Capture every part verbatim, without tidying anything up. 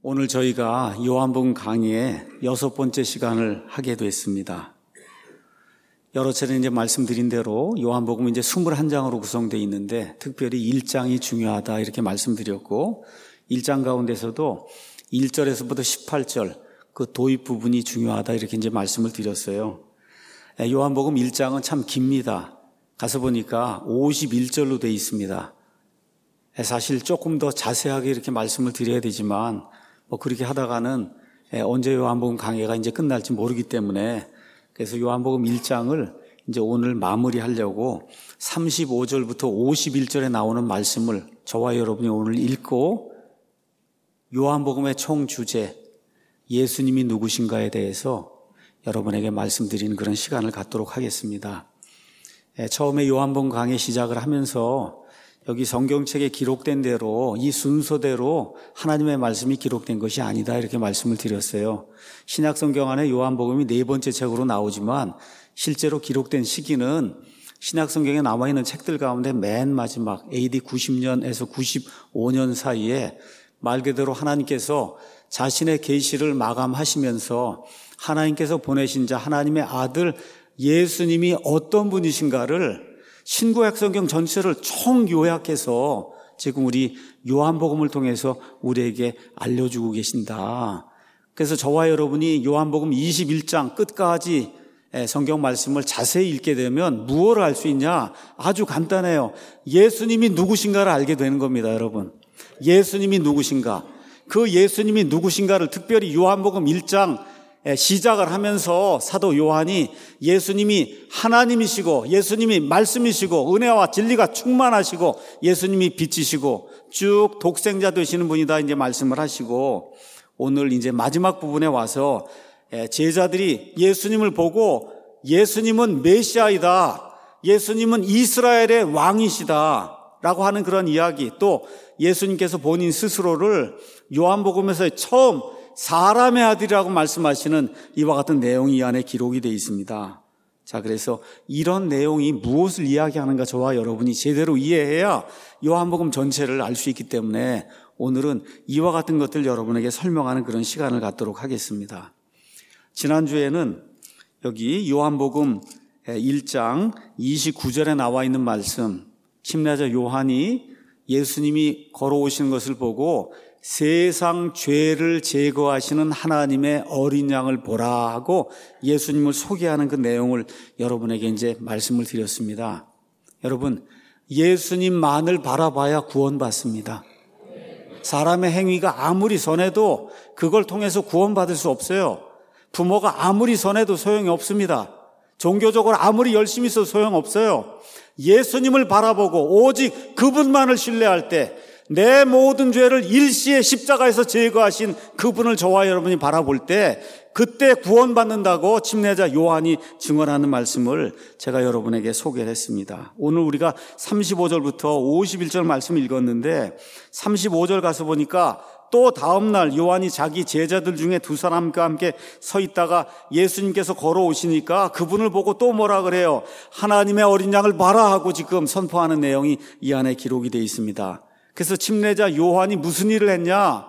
오늘 저희가 요한복음 강의의 여섯 번째 시간을 하게 됐습니다. 여러 차례 이제 말씀드린 대로 요한복음은 이제 이십일 장으로 구성되어 있는데 특별히 일 장이 중요하다 이렇게 말씀드렸고, 일 장 가운데서도 일 절에서부터 십팔 절 그 도입 부분이 중요하다 이렇게 이제 말씀을 드렸어요. 요한복음 일 장은 참 깁니다. 가서 보니까 오십일 절로 되어 있습니다. 사실 조금 더 자세하게 이렇게 말씀을 드려야 되지만 뭐 그렇게 하다가는 언제 요한복음 강해가 이제 끝날지 모르기 때문에, 그래서 요한복음 일 장을 이제 오늘 마무리하려고 삼십오 절부터 오십일 절에 나오는 말씀을 저와 여러분이 오늘 읽고 요한복음의 총 주제 예수님이 누구신가에 대해서 여러분에게 말씀드리는 그런 시간을 갖도록 하겠습니다. 처음에 요한복음 강해 시작을 하면서 여기 성경책에 기록된 대로 이 순서대로 하나님의 말씀이 기록된 것이 아니다 이렇게 말씀을 드렸어요. 신약 성경 안에 요한복음이 네 번째 책으로 나오지만 실제로 기록된 시기는 신약 성경에 남아있는 책들 가운데 맨 마지막 에이디 구십 년에서 구십오 년 사이에 말 그대로 하나님께서 자신의 계시를 마감하시면서 하나님께서 보내신 자 하나님의 아들 예수님이 어떤 분이신가를 신구약 성경 전체를 총 요약해서 지금 우리 요한복음을 통해서 우리에게 알려주고 계신다. 그래서 저와 여러분이 요한복음 이십일 장 끝까지 성경 말씀을 자세히 읽게 되면 무엇을 알 수 있냐? 아주 간단해요. 예수님이 누구신가를 알게 되는 겁니다, 여러분. 예수님이 누구신가? 그 예수님이 누구신가를 특별히 요한복음 일 장 시작을 하면서 사도 요한이 예수님이 하나님이시고 예수님이 말씀이시고 은혜와 진리가 충만하시고 예수님이 빛이시고 쭉 독생자 되시는 분이다 이제 말씀을 하시고, 오늘 이제 마지막 부분에 와서 제자들이 예수님을 보고 예수님은 메시아이다, 예수님은 이스라엘의 왕이시다 라고 하는 그런 이야기, 또 예수님께서 본인 스스로를 요한복음에서 처음 사람의 아들이라고 말씀하시는 이와 같은 내용이 이 안에 기록이 되어 있습니다. 자, 그래서 이런 내용이 무엇을 이야기하는가 저와 여러분이 제대로 이해해야 요한복음 전체를 알 수 있기 때문에 오늘은 이와 같은 것들 여러분에게 설명하는 그런 시간을 갖도록 하겠습니다. 지난주에는 여기 요한복음 일 장 이십구 절에 나와 있는 말씀, 침례자 요한이 예수님이 걸어오시는 것을 보고 세상 죄를 제거하시는 하나님의 어린 양을 보라 하고 예수님을 소개하는 그 내용을 여러분에게 이제 말씀을 드렸습니다. 여러분, 예수님만을 바라봐야 구원받습니다. 사람의 행위가 아무리 선해도 그걸 통해서 구원받을 수 없어요. 부모가 아무리 선해도 소용이 없습니다. 종교적으로 아무리 열심히 있어도 소용없어요. 예수님을 바라보고 오직 그분만을 신뢰할 때 내 모든 죄를 일시에 십자가에서 제거하신 그분을 저와 여러분이 바라볼 때 그때 구원받는다고 침례자 요한이 증언하는 말씀을 제가 여러분에게 소개를 했습니다. 오늘 우리가 삼십오 절부터 오십일 절 말씀 읽었는데 삼십오 절 가서 보니까 또 다음 날 요한이 자기 제자들 중에 두 사람과 함께 서 있다가 예수님께서 걸어오시니까 그분을 보고 또 뭐라 그래요? 하나님의 어린 양을 봐라 하고 지금 선포하는 내용이 이 안에 기록이 되어 있습니다. 그래서 침례자 요한이 무슨 일을 했냐?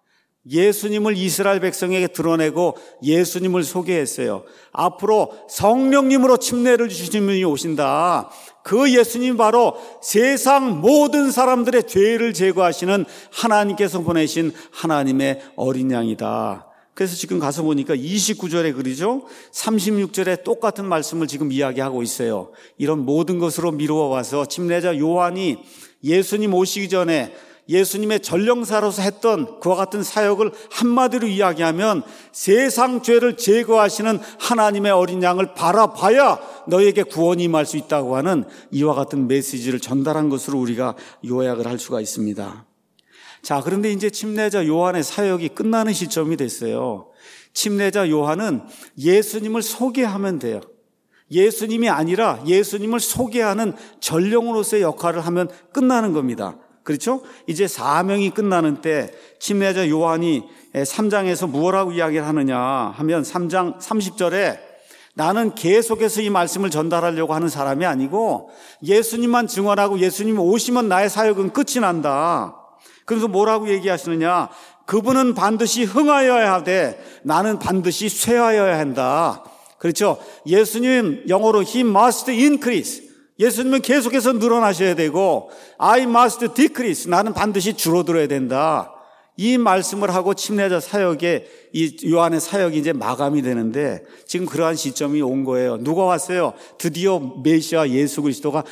예수님을 이스라엘 백성에게 드러내고 예수님을 소개했어요. 앞으로 성령님으로 침례를 주시는 분이 오신다. 그 예수님 바로 세상 모든 사람들의 죄를 제거하시는 하나님께서 보내신 하나님의 어린 양이다. 그래서 지금 가서 보니까 이십구 절에 그러죠? 삼십육 절에 똑같은 말씀을 지금 이야기하고 있어요. 이런 모든 것으로 미루어 와서 침례자 요한이 예수님 오시기 전에 예수님의 전령사로서 했던 그와 같은 사역을 한마디로 이야기하면 세상 죄를 제거하시는 하나님의 어린 양을 바라봐야 너에게 구원이 임할 수 있다고 하는 이와 같은 메시지를 전달한 것으로 우리가 요약을 할 수가 있습니다. 자, 그런데 이제 침례자 요한의 사역이 끝나는 시점이 됐어요. 침례자 요한은 예수님을 소개하면 돼요. 예수님이 아니라 예수님을 소개하는 전령으로서의 역할을 하면 끝나는 겁니다. 그렇죠? 이제 사명이 끝나는 때 침례자 요한이 삼 장에서 무엇라고 이야기를 하느냐 하면 삼 장 삼십 절에 나는 계속해서 이 말씀을 전달하려고 하는 사람이 아니고 예수님만 증언하고 예수님이 오시면 나의 사역은 끝이 난다. 그래서 뭐라고 얘기하시느냐? 그분은 반드시 흥하여야 하되 나는 반드시 쇠하여야 한다. 그렇죠? 예수님 영어로 He must increase. 예수님은 계속해서 늘어나셔야 되고 I must decrease. 나는 반드시 줄어들어야 된다. 이 말씀을 하고 침례자 사역에 이 요한의 사역이 이제 마감이 되는데 지금 그러한 시점이 온 거예요. 누가 왔어요? 드디어 메시아 예수 그리스도가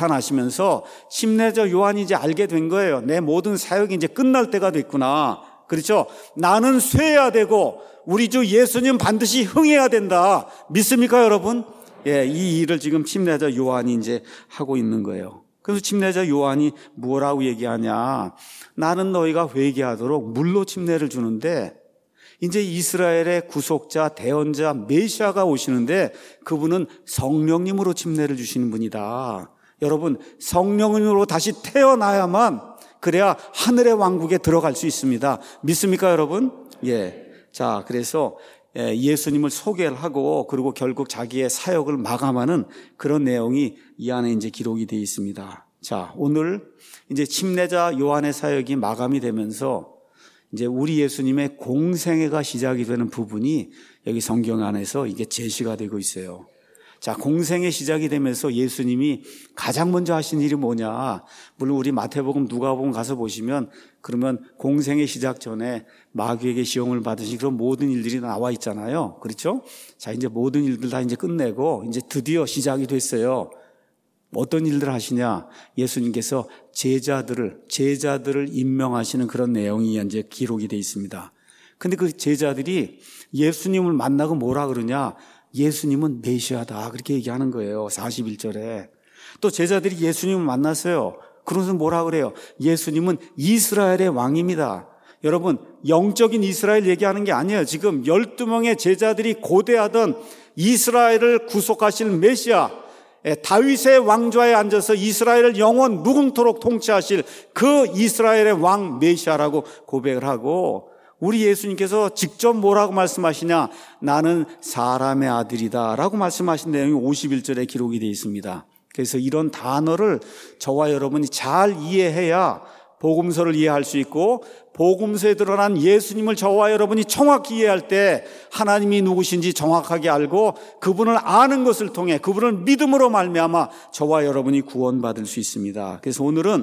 나타나시면서 침례자 요한이 이제 알게 된 거예요. 내 모든 사역이 이제 끝날 때가 됐구나. 그렇죠? 나는 쇠해야 되고 우리 주 예수님 반드시 흥해야 된다. 믿습니까, 여러분? 예, 이 일을 지금 침례자 요한이 이제 하고 있는 거예요. 그래서 침례자 요한이 뭐라고 얘기하냐? 나는 너희가 회개하도록 물로 침례를 주는데 이제 이스라엘의 구속자, 대언자, 메시아가 오시는데 그분은 성령님으로 침례를 주시는 분이다. 여러분, 성령으로 다시 태어나야만 그래야 하늘의 왕국에 들어갈 수 있습니다. 믿습니까, 여러분? 예. 자, 그래서 예수님을 소개를 하고 그리고 결국 자기의 사역을 마감하는 그런 내용이 이 안에 이제 기록이 되어 있습니다. 자, 오늘 이제 침례자 요한의 사역이 마감이 되면서 이제 우리 예수님의 공생애가 시작이 되는 부분이 여기 성경 안에서 이게 제시가 되고 있어요. 자, 공생애 시작이 되면서 예수님이 가장 먼저 하신 일이 뭐냐? 물론 우리 마태복음, 누가복음 가서 보시면 그러면 공생애 시작 전에 마귀에게 시험을 받으신 그런 모든 일들이 나와 있잖아요. 그렇죠? 자, 이제 모든 일들 다 이제 끝내고 이제 드디어 시작이 됐어요. 어떤 일들 하시냐? 예수님께서 제자들을 제자들을 임명하시는 그런 내용이 이제 기록이 되어 있습니다. 근데 그 제자들이 예수님을 만나고 뭐라 그러냐? 예수님은 메시아다. 그렇게 얘기하는 거예요. 사십일 절에. 또 제자들이 예수님을 만났어요. 그러면서 뭐라 그래요? 예수님은 이스라엘의 왕입니다. 여러분, 영적인 이스라엘 얘기하는 게 아니에요. 지금 열두 명의 제자들이 고대하던 이스라엘을 구속하실 메시아, 다윗의 왕좌에 앉아서 이스라엘을 영원 무궁토록 통치하실 그 이스라엘의 왕 메시아라고 고백을 하고, 우리 예수님께서 직접 뭐라고 말씀하시냐? 나는 사람의 아들이다 라고 말씀하신 내용이 오십일 절에 기록이 되어 있습니다. 그래서 이런 단어를 저와 여러분이 잘 이해해야 복음서를 이해할 수 있고, 복음서에 드러난 예수님을 저와 여러분이 정확히 이해할 때 하나님이 누구신지 정확하게 알고 그분을 아는 것을 통해 그분을 믿음으로 말미암아 저와 여러분이 구원받을 수 있습니다. 그래서 오늘은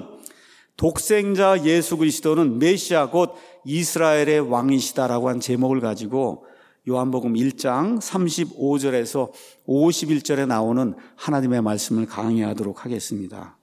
독생자 예수 그리스도는 메시아 곧 이스라엘의 왕이시다라고 한 제목을 가지고 요한복음 일 장 삼십오 절에서 오십일 절에 나오는 하나님의 말씀을 강의하도록 하겠습니다.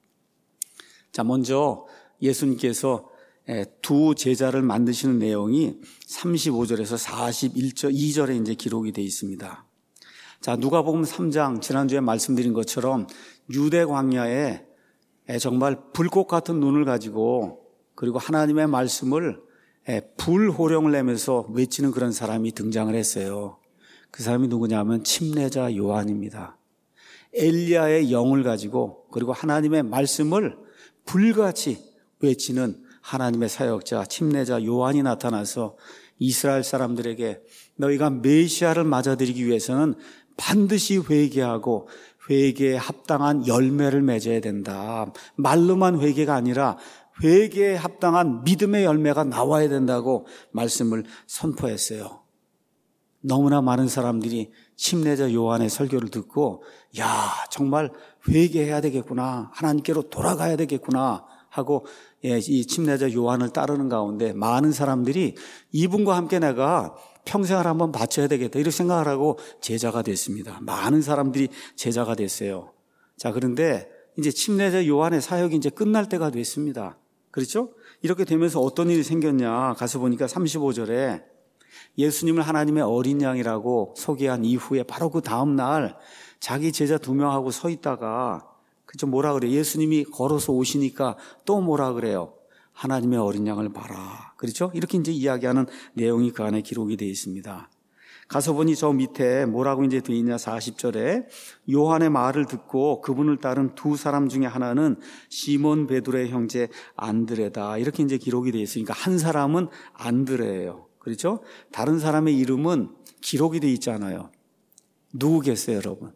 자, 먼저 예수님께서 두 제자를 만드시는 내용이 삼십오 절에서 사십일 절, 이 절에 이제 기록이 되어 있습니다. 자, 누가복음 삼 장, 지난주에 말씀드린 것처럼 유대 광야에 정말 불꽃 같은 눈을 가지고 그리고 하나님의 말씀을 불호령을 내면서 외치는 그런 사람이 등장을 했어요. 그 사람이 누구냐면 침례자 요한입니다. 엘리야의 영을 가지고 그리고 하나님의 말씀을 불같이 외치는 하나님의 사역자 침례자 요한이 나타나서 이스라엘 사람들에게 너희가 메시아를 맞아들이기 위해서는 반드시 회개하고 회개에 합당한 열매를 맺어야 된다. 말로만 회개가 아니라 회개에 합당한 믿음의 열매가 나와야 된다고 말씀을 선포했어요. 너무나 많은 사람들이 침례자 요한의 설교를 듣고 야, 정말 회개해야 되겠구나, 하나님께로 돌아가야 되겠구나 하고 이 침례자 요한을 따르는 가운데 많은 사람들이 이분과 함께 내가 평생을 한번 바쳐야 되겠다 이렇게 생각을 하고 제자가 됐습니다. 많은 사람들이 제자가 됐어요. 자, 그런데 이제 침례자 요한의 사역이 이제 끝날 때가 됐습니다. 그렇죠? 이렇게 되면서 어떤 일이 생겼냐? 가서 보니까 삼십오 절에 예수님을 하나님의 어린 양이라고 소개한 이후에 바로 그 다음 날 자기 제자 두 명하고 서 있다가 그죠? 뭐라 그래요? 예수님이 걸어서 오시니까 또 뭐라 그래요? 하나님의 어린 양을 봐라. 그렇죠? 이렇게 이제 이야기하는 내용이 그 안에 기록이 되어 있습니다. 가서 보니 저 밑에 뭐라고 이제 되어 있냐? 사십 절에 요한의 말을 듣고 그분을 따른 두 사람 중에 하나는 시몬 베드로의 형제 안드레다. 이렇게 이제 기록이 되어 있으니까 한 사람은 안드레예요. 그렇죠? 다른 사람의 이름은 기록이 되어 있잖아요. 누구겠어요, 여러분?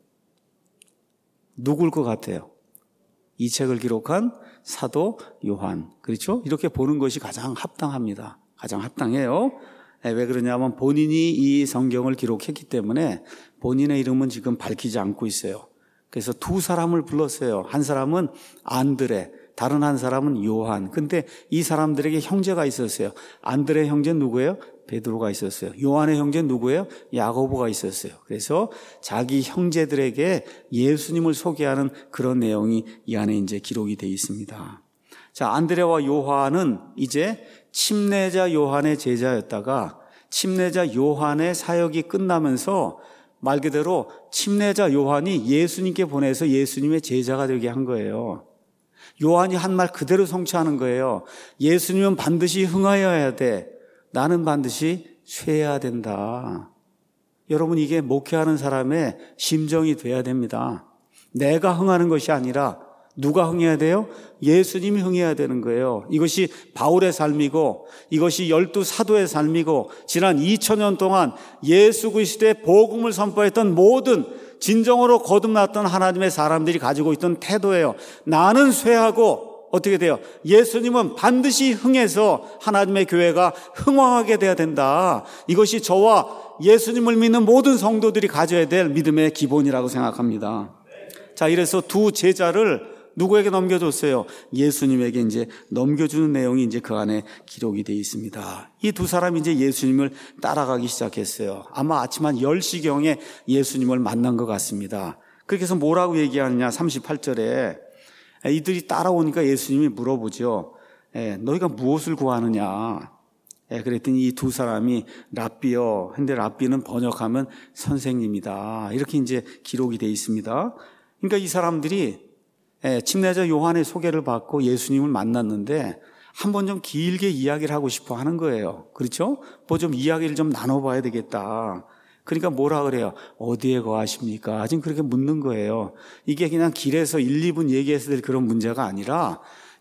누굴 것 같아요? 이 책을 기록한 사도 요한. 그렇죠? 이렇게 보는 것이 가장 합당합니다. 가장 합당해요. 왜 그러냐면 본인이 이 성경을 기록했기 때문에 본인의 이름은 지금 밝히지 않고 있어요. 그래서 두 사람을 불렀어요. 한 사람은 안드레, 다른 한 사람은 요한. 근데 이 사람들에게 형제가 있었어요. 안드레 형제 누구예요? 베드로가 있었어요. 요한의 형제 누구예요? 야고보가 있었어요. 그래서 자기 형제들에게 예수님을 소개하는 그런 내용이 이 안에 이제 기록이 되어 있습니다. 자, 안드레와 요한은 이제 침례자 요한의 제자였다가 침례자 요한의 사역이 끝나면서 말 그대로 침례자 요한이 예수님께 보내서 예수님의 제자가 되게 한 거예요. 요한이 한 말 그대로 성취하는 거예요. 예수님은 반드시 흥하여야 돼. 나는 반드시 쇠해야 된다. 여러분, 이게 목회하는 사람의 심정이 돼야 됩니다. 내가 흥하는 것이 아니라 누가 흥해야 돼요? 예수님이 흥해야 되는 거예요. 이것이 바울의 삶이고 이것이 열두 사도의 삶이고 지난 이천 년 동안 예수 그리스도의 복음을 선포했던 모든 진정으로 거듭났던 하나님의 사람들이 가지고 있던 태도예요. 나는 쇠하고 어떻게 돼요? 예수님은 반드시 흥해서 하나님의 교회가 흥왕하게 돼야 된다. 이것이 저와 예수님을 믿는 모든 성도들이 가져야 될 믿음의 기본이라고 생각합니다. 자, 이래서 두 제자를 누구에게 넘겨줬어요? 예수님에게 이제 넘겨주는 내용이 이제 그 안에 기록이 되어 있습니다. 이 두 사람이 이제 예수님을 따라가기 시작했어요. 아마 아침 한 열 시경에 예수님을 만난 것 같습니다. 그렇게 해서 뭐라고 얘기하느냐? 삼십팔 절에 이들이 따라오니까 예수님이 물어보죠. 예, 너희가 무엇을 구하느냐? 예, 그랬더니 이 두 사람이 랍비요. 근데 랍비는 번역하면 선생님이다. 이렇게 이제 기록이 되어 있습니다. 그러니까 이 사람들이 예, 침례자 요한의 소개를 받고 예수님을 만났는데 한번 좀 길게 이야기를 하고 싶어 하는 거예요. 그렇죠? 뭐 좀 이야기를 좀 나눠봐야 되겠다. 그러니까 뭐라 그래요? 어디에 거하십니까? 지금 그렇게 묻는 거예요. 이게 그냥 길에서 일, 이 분 얘기해서 될 그런 문제가 아니라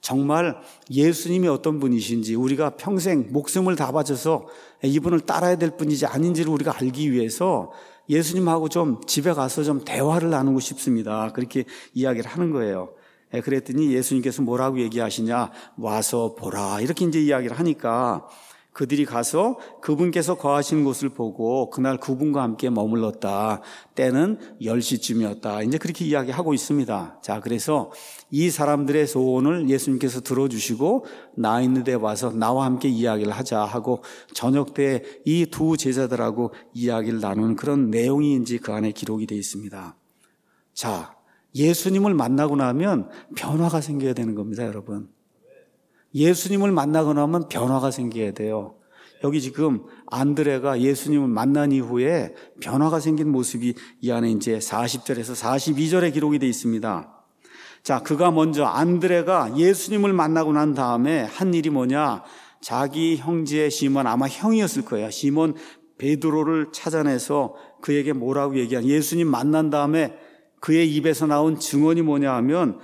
정말 예수님이 어떤 분이신지 우리가 평생 목숨을 다 바쳐서 이분을 따라야 될 분인지 아닌지를 우리가 알기 위해서 예수님하고 좀 집에 가서 좀 대화를 나누고 싶습니다. 그렇게 이야기를 하는 거예요. 그랬더니 예수님께서 뭐라고 얘기하시냐? 와서 보라. 이렇게 이제 이야기를 하니까 그들이 가서 그분께서 거하신 곳을 보고 그날 그분과 함께 머물렀다. 때는 열 시쯤이었다. 이제 그렇게 이야기하고 있습니다. 자, 그래서 이 사람들의 소원을 예수님께서 들어주시고 나 있는 데 와서 나와 함께 이야기를 하자 하고 저녁 때 이 두 제자들하고 이야기를 나누는 그런 내용이 이제 그 안에 기록이 되어 있습니다. 자, 예수님을 만나고 나면 변화가 생겨야 되는 겁니다, 여러분. 예수님을 만나고 나면 변화가 생겨야 돼요. 여기 지금 안드레가 예수님을 만난 이후에 변화가 생긴 모습이 이 안에 이제 사십 절에서 사십이 절에 기록이 되어 있습니다. 자, 그가 먼저 안드레가 예수님을 만나고 난 다음에 한 일이 뭐냐? 자기 형제 시몬, 아마 형이었을 거예요. 시몬 베드로를 찾아내서 그에게 뭐라고 얘기한, 예수님 만난 다음에 그의 입에서 나온 증언이 뭐냐 하면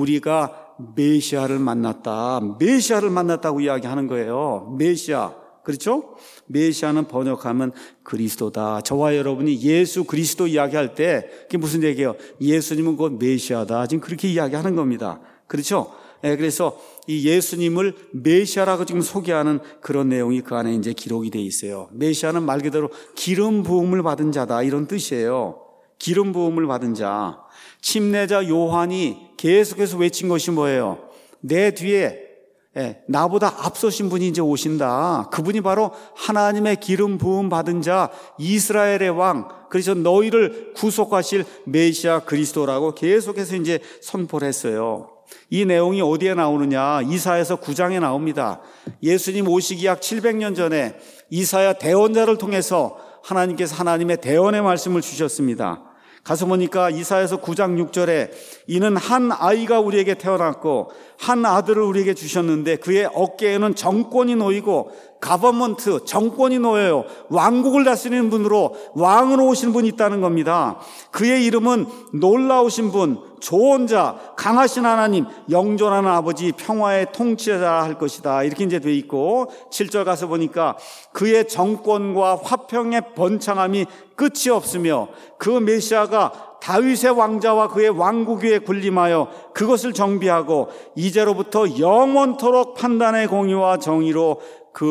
우리가 메시아를 만났다. 메시아를 만났다고 이야기하는 거예요. 메시아. 그렇죠? 메시아는 번역하면 그리스도다. 저와 여러분이 예수 그리스도 이야기할 때 그게 무슨 얘기예요? 예수님은 곧 메시아다. 지금 그렇게 이야기하는 겁니다. 그렇죠? 네, 그래서 이 예수님을 메시아라고 지금 소개하는 그런 내용이 그 안에 이제 기록이 되어 있어요. 메시아는 말 그대로 기름 부음을 받은 자다. 이런 뜻이에요. 기름 부음을 받은 자. 침례자 요한이 계속해서 외친 것이 뭐예요? 내 뒤에 예, 나보다 앞서신 분이 이제 오신다. 그분이 바로 하나님의 기름 부음 받은 자 이스라엘의 왕. 그래서 너희를 구속하실 메시아 그리스도라고 계속해서 이제 선포를 했어요. 이 내용이 어디에 나오느냐? 이사야서 구 장에 나옵니다. 예수님 오시기 약 칠백 년 전에 이사야 대언자를 통해서 하나님께서 하나님의 대언의 말씀을 주셨습니다. 가서 보니까 이사야서 구 장 육 절에 이는 한 아이가 우리에게 태어났고 한 아들을 우리에게 주셨는데 그의 어깨에는 정권이 놓이고 가버먼트, 정권이 놓여요. 왕국을 다스리는 분으로 왕으로 오신 분이 있다는 겁니다. 그의 이름은 놀라우신 분, 조언자, 강하신 하나님, 영존하는 아버지, 평화의 통치자 할 것이다. 이렇게 이제 돼 있고 칠 절 가서 보니까 그의 정권과 화평의 번창함이 끝이 없으며 그 메시아가 다윗의 왕자와 그의 왕국 위에 군림하여 그것을 정비하고 이제로부터 영원토록 판단의 공의와 정의로 그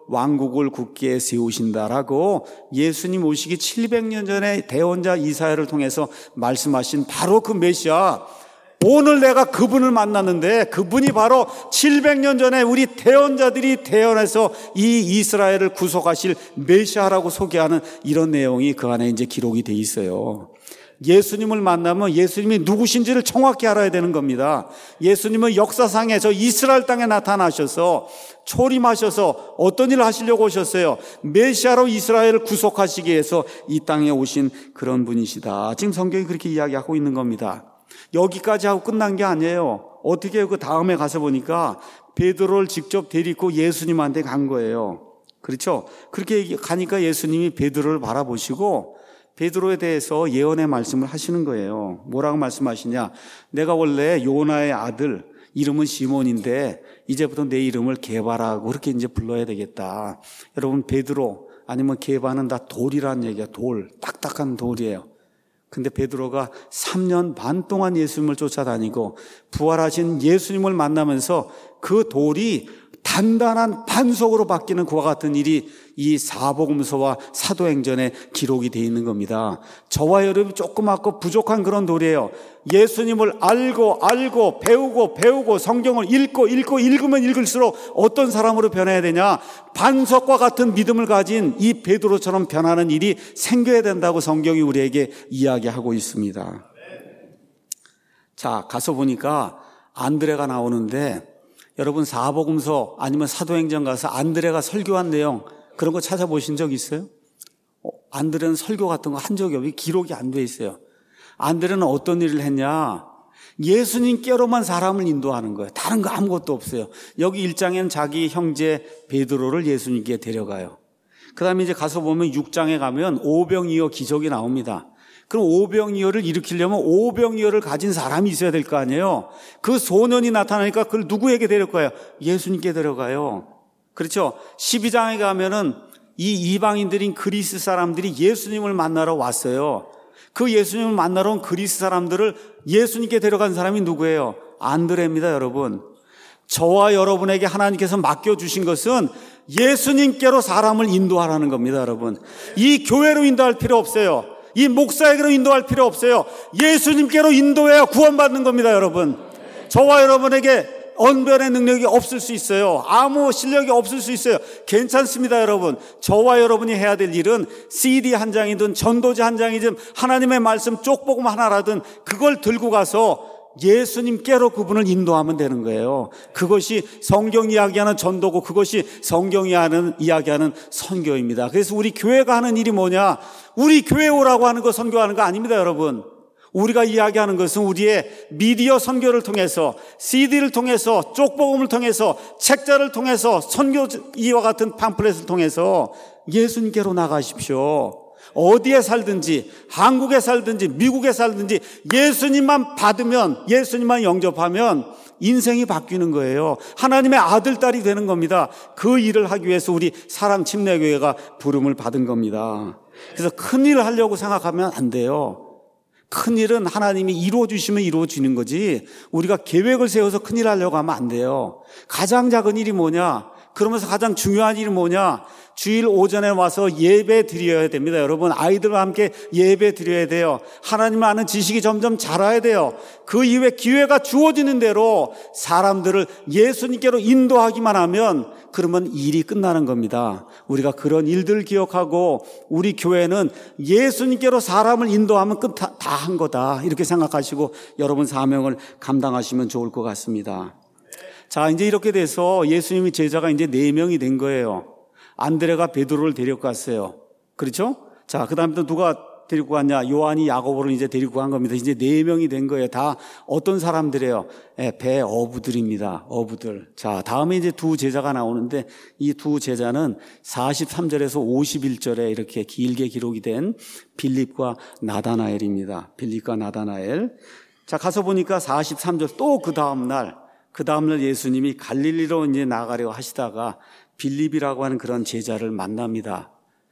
왕국을 굳게 세우신다라고 예수님 오시기 칠백 년 전에 대언자 이사야를 통해서 말씀하신 바로 그 메시아, 오늘 내가 그분을 만났는데 그분이 바로 칠백 년 전에 우리 대언자들이 태어나서 이 이스라엘을 구속하실 메시아라고 소개하는 이런 내용이 그 안에 이제 기록이 돼 있어요. 예수님을 만나면 예수님이 누구신지를 정확히 알아야 되는 겁니다. 예수님은 역사상에 저 이스라엘 땅에 나타나셔서 초림하셔서 어떤 일을 하시려고 오셨어요? 메시아로 이스라엘을 구속하시기 위해서 이 땅에 오신 그런 분이시다. 지금 성경이 그렇게 이야기하고 있는 겁니다. 여기까지 하고 끝난 게 아니에요. 어떻게 해요? 그 다음에 가서 보니까 베드로를 직접 데리고 예수님한테 간 거예요. 그렇죠? 그렇게 가니까 예수님이 베드로를 바라보시고 베드로에 대해서 예언의 말씀을 하시는 거예요. 뭐라고 말씀하시냐? 내가 원래 요나의 아들, 이름은 시몬인데 이제부터 내 이름을 게바라고 그렇게 이제 불러야 되겠다. 여러분, 베드로 아니면 게바는 다 돌이라는 얘기야. 돌, 딱딱한 돌이에요. 근데 베드로가 삼 년 반 동안 예수님을 쫓아다니고 부활하신 예수님을 만나면서 그 돌이 단단한 반석으로 바뀌는 그와 같은 일이 이 사복음서와 사도행전에 기록이 되어 있는 겁니다. 저와 여러분이 조그맣고 부족한 그런 돌이에요. 예수님을 알고 알고 배우고 배우고 성경을 읽고 읽고 읽으면 읽을수록 어떤 사람으로 변해야 되냐? 반석과 같은 믿음을 가진 이 베드로처럼 변하는 일이 생겨야 된다고 성경이 우리에게 이야기하고 있습니다. 자, 가서 보니까 안드레가 나오는데 여러분, 사복음서 아니면 사도행전 가서 안드레가 설교한 내용 그런 거 찾아보신 적 있어요? 어, 안드레는 설교 같은 거 한 적이 없어요. 기록이 안 돼 있어요. 안드레는 어떤 일을 했냐? 예수님께로만 사람을 인도하는 거예요. 다른 거 아무것도 없어요. 여기 일 장에는 자기 형제 베드로를 예수님께 데려가요. 그 다음에 이제 가서 보면 육 장에 가면 오병이어 기적이 나옵니다. 그럼 오병이어를 일으키려면 오병이어를 가진 사람이 있어야 될 거 아니에요. 그 소년이 나타나니까 그걸 누구에게 데려가요? 예수님께 데려가요. 그렇죠? 십이 장에 가면은 이 이방인들인 그리스 사람들이 예수님을 만나러 왔어요. 그 예수님을 만나러 온 그리스 사람들을 예수님께 데려간 사람이 누구예요? 안드레입니다, 여러분. 저와 여러분에게 하나님께서 맡겨주신 것은 예수님께로 사람을 인도하라는 겁니다, 여러분. 이 교회로 인도할 필요 없어요. 이 목사에게로 인도할 필요 없어요. 예수님께로 인도해야 구원받는 겁니다, 여러분. 저와 여러분에게 언변의 능력이 없을 수 있어요. 아무 실력이 없을 수 있어요. 괜찮습니다, 여러분. 저와 여러분이 해야 될 일은 씨디 한 장이든 전도지 한 장이든 하나님의 말씀 쪽복음 하나라든 그걸 들고 가서 예수님께로 그분을 인도하면 되는 거예요. 그것이 성경 이야기하는 전도고 그것이 성경이 하는 이야기하는 선교입니다. 그래서 우리 교회가 하는 일이 뭐냐? 우리 교회 오라고 하는 거 선교하는 거 아닙니다, 여러분. 우리가 이야기하는 것은 우리의 미디어 선교를 통해서 씨디를 통해서 쪽복음을 통해서 책자를 통해서 선교 이와 같은 팜플렛을 통해서 예수님께로 나가십시오. 어디에 살든지 한국에 살든지 미국에 살든지 예수님만 받으면 예수님만 영접하면 인생이 바뀌는 거예요. 하나님의 아들, 딸이 되는 겁니다. 그 일을 하기 위해서 우리 사랑침례교회가 부름을 받은 겁니다. 그래서 큰 일을 하려고 생각하면 안 돼요. 큰 일은 하나님이 이루어주시면 이루어지는 거지 우리가 계획을 세워서 큰 일 하려고 하면 안 돼요. 가장 작은 일이 뭐냐? 그러면서 가장 중요한 일이 뭐냐? 주일 오전에 와서 예배 드려야 됩니다. 여러분, 아이들과 함께 예배 드려야 돼요. 하나님을 아는 지식이 점점 자라야 돼요. 그 이후에 기회가 주어지는 대로 사람들을 예수님께로 인도하기만 하면 그러면 일이 끝나는 겁니다. 우리가 그런 일들을 기억하고 우리 교회는 예수님께로 사람을 인도하면 끝 다 한 거다 이렇게 생각하시고 여러분 사명을 감당하시면 좋을 것 같습니다. 자, 이제 이렇게 돼서 예수님의 제자가 이제 네 명이 된 거예요. 안드레가 베드로를 데리고 갔어요. 그렇죠? 자, 그 다음에 또 누가 데리고 갔냐? 요한이 야고보를 이제 데리고 간 겁니다. 이제 네 명이 된 거예요. 다 어떤 사람들이에요? 예, 배 어부들입니다. 어부들. 자, 다음에 이제 두 제자가 나오는데 이 두 제자는 사십삼 절에서 오십일 절에 이렇게 길게 기록이 된 빌립과 나다나엘입니다. 빌립과 나다나엘. 자, 가서 보니까 사십삼 절 또 그 다음 날 그 다음날 예수님이 갈릴리로 이제 나가려고 하시다가 빌립이라고 하는 그런 제자를 만납니다.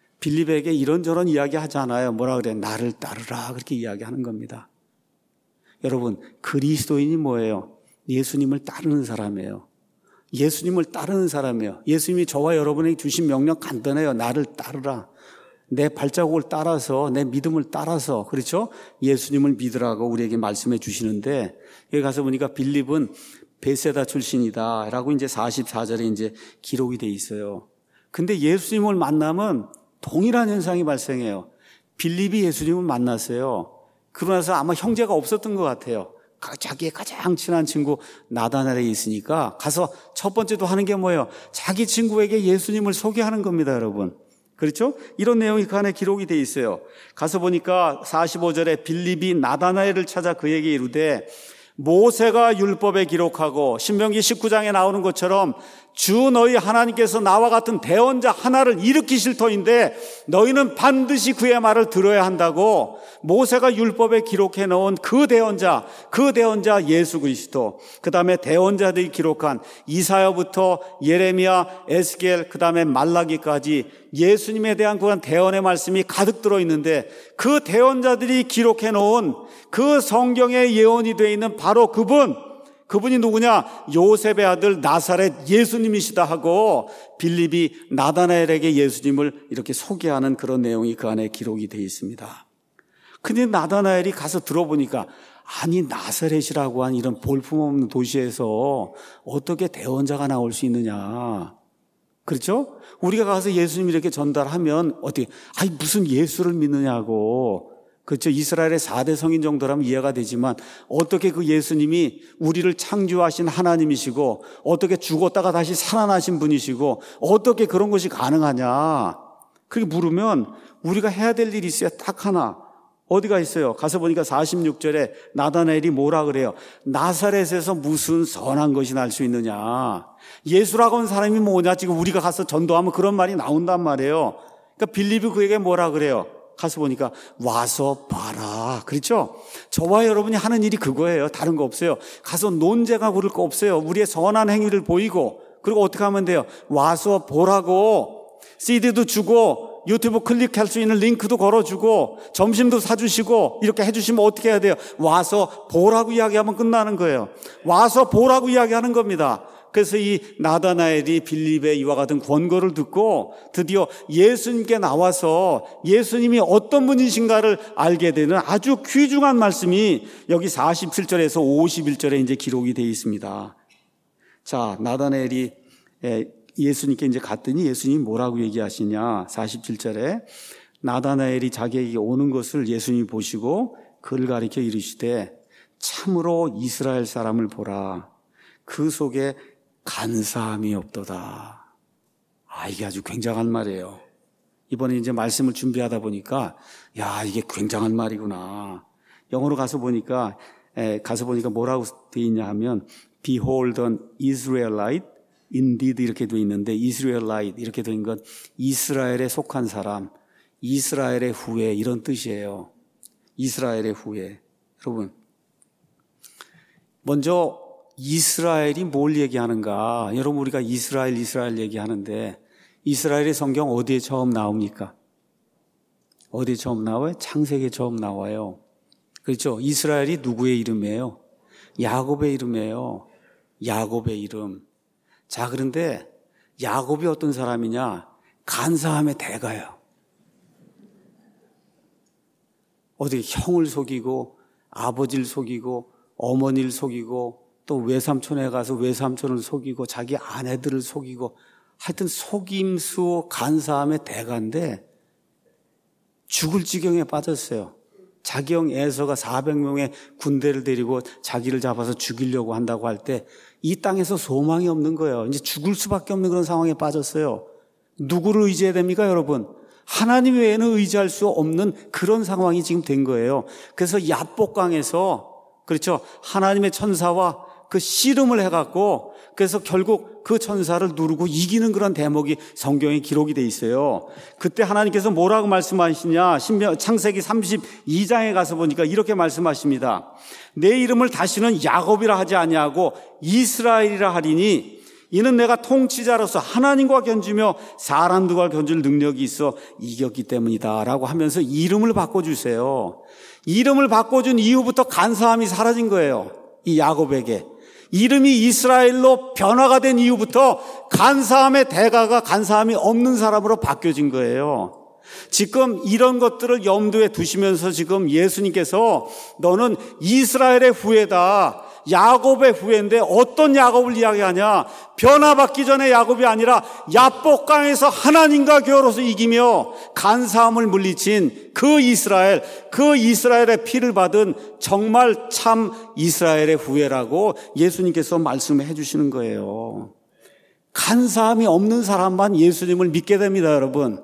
빌립에게 이런저런 이야기 하잖아요. 뭐라 그래? 나를 따르라. 그렇게 이야기하는 겁니다. 여러분, 그리스도인이 뭐예요? 예수님을 따르는 사람이에요. 예수님을 따르는 사람이에요. 예수님이 저와 여러분에게 주신 명령 간단해요. 나를 따르라. 내 발자국을 따라서, 내 믿음을 따라서, 그렇죠? 예수님을 믿으라고 우리에게 말씀해 주시는데, 여기 가서 보니까 빌립은 베세다 출신이다 라고 이제 사십사 절에 이제 기록이 돼 있어요. 근데 예수님을 만나면 동일한 현상이 발생해요. 빌립이 예수님을 만났어요. 그러고 나서 아마 형제가 없었던 것 같아요. 자기의 가장 친한 친구 나다나엘에 있으니까 가서 첫 번째도 하는 게 뭐예요? 자기 친구에게 예수님을 소개하는 겁니다, 여러분. 그렇죠? 이런 내용이 그 안에 기록이 돼 있어요. 가서 보니까 사십오 절에 빌립이 나다나엘을 찾아 그에게 이르되 모세가 율법에 기록하고 신명기 십구 장에 나오는 것처럼 주 너희 하나님께서 나와 같은 대언자 하나를 일으키실 터인데 너희는 반드시 그의 말을 들어야 한다고 모세가 율법에 기록해 놓은 그 대언자, 그 대언자 예수 그리스도, 그 다음에 대언자들이 기록한 이사야부터 예레미야, 에스겔, 그 다음에 말라기까지 예수님에 대한 그런 대언의 말씀이 가득 들어있는데 그 대언자들이 기록해 놓은 그 성경에 예언이 되어 있는 바로 그분, 그분이 누구냐? 요셉의 아들 나사렛 예수님이시다 하고 빌립이 나다나엘에게 예수님을 이렇게 소개하는 그런 내용이 그 안에 기록이 되어 있습니다. 근데 나다나엘이 가서 들어보니까 아니 나사렛이라고 한 이런 볼품없는 도시에서 어떻게 대언자가 나올 수 있느냐. 그렇죠? 우리가 가서 예수님 이렇게 전달하면 어떻게 아니 무슨 예수를 믿느냐고. 그렇죠. 이스라엘의 사 대 성인 정도라면 이해가 되지만 어떻게 그 예수님이 우리를 창조하신 하나님이시고 어떻게 죽었다가 다시 살아나신 분이시고 어떻게 그런 것이 가능하냐. 그렇게 물으면 우리가 해야 될 일이 있어요. 딱 하나. 어디가 있어요? 가서 보니까 사십육 절에 나다나엘이 뭐라 그래요? 나사렛에서 무슨 선한 것이 날 수 있느냐. 예수라고 하는 사람이 뭐냐. 지금 우리가 가서 전도하면 그런 말이 나온단 말이에요. 그러니까 빌립이 그에게 뭐라 그래요? 가서 보니까 와서 봐라. 그렇죠? 저와 여러분이 하는 일이 그거예요. 다른 거 없어요. 가서 논쟁하 부를 거 없어요. 우리의 선한 행위를 보이고 그리고 어떻게 하면 돼요? 와서 보라고 씨디도 주고 유튜브 클릭할 수 있는 링크도 걸어주고 점심도 사주시고 이렇게 해주시면 어떻게 해야 돼요? 와서 보라고 이야기하면 끝나는 거예요. 와서 보라고 이야기하는 겁니다. 그래서 이 나다나엘이 빌립의 이와 같은 권고를 듣고 드디어 예수님께 나와서 예수님이 어떤 분이신가를 알게 되는 아주 귀중한 말씀이 여기 사십칠 절에서 오십일 절에 이제 기록이 되어 있습니다. 자, 나다나엘이 예수님께 이제 갔더니 예수님이 뭐라고 얘기하시냐. 사십칠 절에 나다나엘이 자기에게 오는 것을 예수님이 보시고 그를 가리켜 이르시되 참으로 이스라엘 사람을 보라. 그 속에 간사함이 없도다. 아, 이게 아주 굉장한 말이에요. 이번에 이제 말씀을 준비하다 보니까, 야, 이게 굉장한 말이구나. 영어로 가서 보니까, 에, 가서 보니까 뭐라고 되어 있냐 하면, Behold an Israelite, indeed 이렇게 되어 있는데, Israelite 이렇게 되어 있는 건 이스라엘에 속한 사람, 이스라엘의 후예 이런 뜻이에요. 이스라엘의 후예. 여러분, 먼저 이스라엘이 뭘 얘기하는가? 여러분 우리가 이스라엘 이스라엘 얘기하는데 이스라엘의 성경 어디에 처음 나옵니까? 어디에 처음 나와요? 창세기에 처음 나와요. 그렇죠? 이스라엘이 누구의 이름이에요? 야곱의 이름이에요. 야곱의 이름. 자, 그런데 야곱이 어떤 사람이냐? 간사함의 대가예요. 어디 형을 속이고 아버지를 속이고 어머니를 속이고 또 외삼촌에 가서 외삼촌을 속이고 자기 아내들을 속이고 하여튼 속임수 간사함의 대가인데 죽을 지경에 빠졌어요. 자기 형 에서가 사백 명의 군대를 데리고 자기를 잡아서 죽이려고 한다고 할 때 이 땅에서 소망이 없는 거예요. 이제 죽을 수밖에 없는 그런 상황에 빠졌어요. 누구를 의지해야 됩니까, 여러분? 하나님 외에는 의지할 수 없는 그런 상황이 지금 된 거예요. 그래서 야복강에서 그렇죠. 하나님의 천사와 그 씨름을 해갖고 그래서 결국 그 천사를 누르고 이기는 그런 대목이 성경에 기록이 돼 있어요. 그때 하나님께서 뭐라고 말씀하시냐. 신명, 창세기 삼십이 장에 가서 보니까 이렇게 말씀하십니다. 내 이름을 다시는 야곱이라 하지 아니하고 이스라엘이라 하리니 이는 내가 통치자로서 하나님과 견주며 사람들과 견줄 능력이 있어 이겼기 때문이다 라고 하면서 이름을 바꿔주세요. 이름을 바꿔준 이후부터 간사함이 사라진 거예요. 이 야곱에게. 이름이 이스라엘로 변화가 된 이후부터 간사함의 대가가 간사함이 없는 사람으로 바뀌어진 거예요. 지금 이런 것들을 염두에 두시면서 지금 예수님께서 너는 이스라엘의 후예다, 야곱의 후예인데 어떤 야곱을 이야기하냐? 변화받기 전에 야곱이 아니라 야복강에서 하나님과 겨루어서 이기며 간사함을 물리친 그 이스라엘, 그 이스라엘의 피를 받은 정말 참 이스라엘의 후예라고 예수님께서 말씀해 주시는 거예요. 간사함이 없는 사람만 예수님을 믿게 됩니다, 여러분.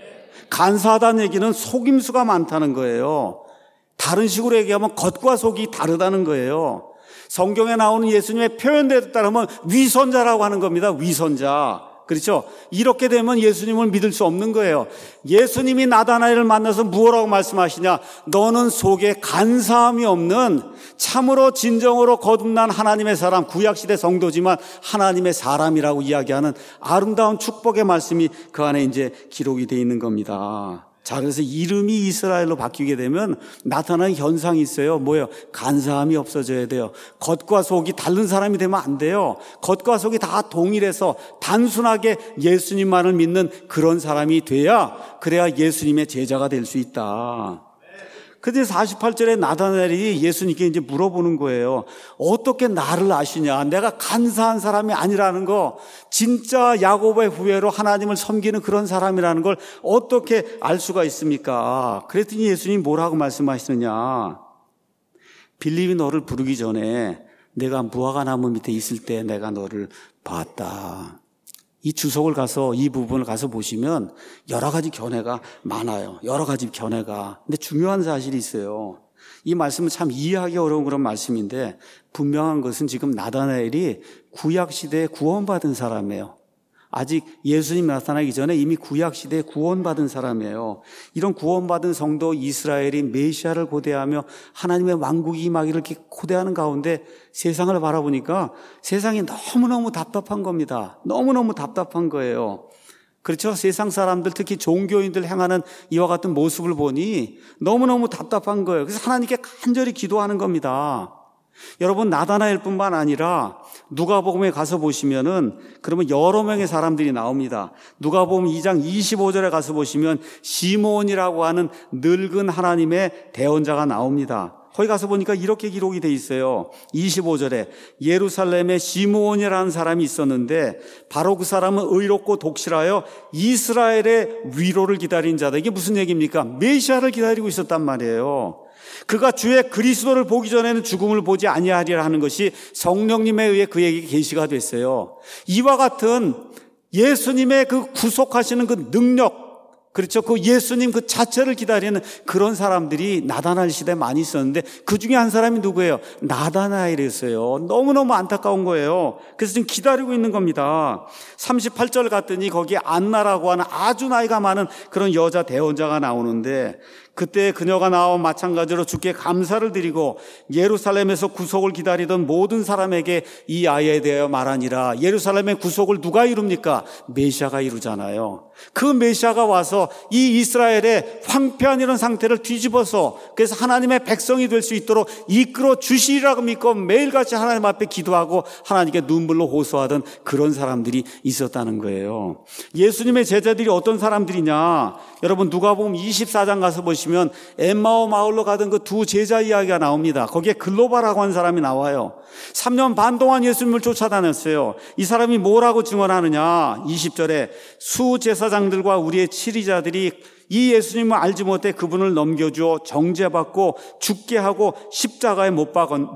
간사하다는 얘기는 속임수가 많다는 거예요. 다른 식으로 얘기하면 겉과 속이 다르다는 거예요. 성경에 나오는 예수님의 표현대로 따르면 위선자라고 하는 겁니다. 위선자. 그렇죠? 이렇게 되면 예수님을 믿을 수 없는 거예요. 예수님이 나다나엘을 만나서 무엇라고 말씀하시냐? 너는 속에 간사함이 없는 참으로 진정으로 거듭난 하나님의 사람, 구약시대 성도지만 하나님의 사람이라고 이야기하는 아름다운 축복의 말씀이 그 안에 이제 기록이 되어 있는 겁니다. 자, 그래서 이름이 이스라엘로 바뀌게 되면 나타나는 현상이 있어요. 뭐예요? 간사함이 없어져야 돼요. 겉과 속이 다른 사람이 되면 안 돼요. 겉과 속이 다 동일해서 단순하게 예수님만을 믿는 그런 사람이 돼야, 그래야 예수님의 제자가 될 수 있다. 근데 사십팔 절에 나다나엘이 예수님께 이제 물어보는 거예요. 어떻게 나를 아시냐? 내가 간사한 사람이 아니라는 거, 진짜 야곱의 후예로 하나님을 섬기는 그런 사람이라는 걸 어떻게 알 수가 있습니까? 그랬더니 예수님이 뭐라고 말씀하시느냐? 빌립이 너를 부르기 전에 내가 무화과 나무 밑에 있을 때 내가 너를 봤다. 이 주석을 가서, 이 부분을 가서 보시면 여러 가지 견해가 많아요. 여러 가지 견해가. 근데 중요한 사실이 있어요. 이 말씀은 참 이해하기 어려운 그런 말씀인데, 분명한 것은 지금 나다나엘이 구약시대에 구원받은 사람이에요. 아직 예수님 나타나기 전에 이미 구약시대에 구원받은 사람이에요. 이런 구원받은 성도 이스라엘이 메시아를 고대하며 하나님의 왕국이 임하기를 이렇게 고대하는 가운데 세상을 바라보니까 세상이 너무너무 답답한 겁니다. 너무너무 답답한 거예요. 그렇죠? 세상 사람들, 특히 종교인들 행하는 이와 같은 모습을 보니 너무너무 답답한 거예요. 그래서 하나님께 간절히 기도하는 겁니다. 여러분, 나다나엘뿐만 아니라 누가복음에 가서 보시면은 그러면 여러 명의 사람들이 나옵니다. 누가복음 이 장 이십오 절에 가서 보시면 시므온이라고 하는 늙은 하나님의 대언자가 나옵니다. 거기 가서 보니까 이렇게 기록이 돼 있어요. 이십오 절에 예루살렘에 시므온이라는 사람이 있었는데 바로 그 사람은 의롭고 독실하여 이스라엘의 위로를 기다린 자다. 이게 무슨 얘기입니까? 메시아를 기다리고 있었단 말이에요. 그가 주의 그리스도를 보기 전에는 죽음을 보지 아니하리라 하는 것이 성령님에 의해 그에게 계시가 됐어요. 이와 같은 예수님의 그 구속하시는 그 능력, 그렇죠? 그 예수님 그 자체를 기다리는 그런 사람들이 나다나엘 시대에 많이 있었는데 그 중에 한 사람이 누구예요? 나다나엘이었어요. 너무너무 안타까운 거예요. 그래서 지금 기다리고 있는 겁니다. 삼십팔 절 갔더니 거기에 안나라고 하는 아주 나이가 많은 그런 여자 대언자가 나오는데, 그때 그녀가 나와 마찬가지로 주께 감사를 드리고 예루살렘에서 구속을 기다리던 모든 사람에게 이 아이에 대하여 말하니라. 예루살렘의 구속을 누가 이룹니까? 메시아가 이루잖아요. 그 메시아가 와서 이 이스라엘의 황폐한 이런 상태를 뒤집어서, 그래서 하나님의 백성이 될 수 있도록 이끌어 주시리라고 믿고 매일같이 하나님 앞에 기도하고 하나님께 눈물로 호소하던 그런 사람들이 있었다는 거예요. 예수님의 제자들이 어떤 사람들이냐? 여러분, 누가복음 이십사 장 가서 보시면 엠마오 마을로 가던 그 두 제자 이야기가 나옵니다. 거기에 글로바라고 하는 사람이 나와요. 삼 년 반 동안 예수님을 쫓아다녔어요. 이 사람이 뭐라고 증언하느냐? 이십 절에 수제사장들과 우리의 치리자들이 이 예수님을 알지 못해 그분을 넘겨주어 정죄받고 죽게 하고 십자가에 못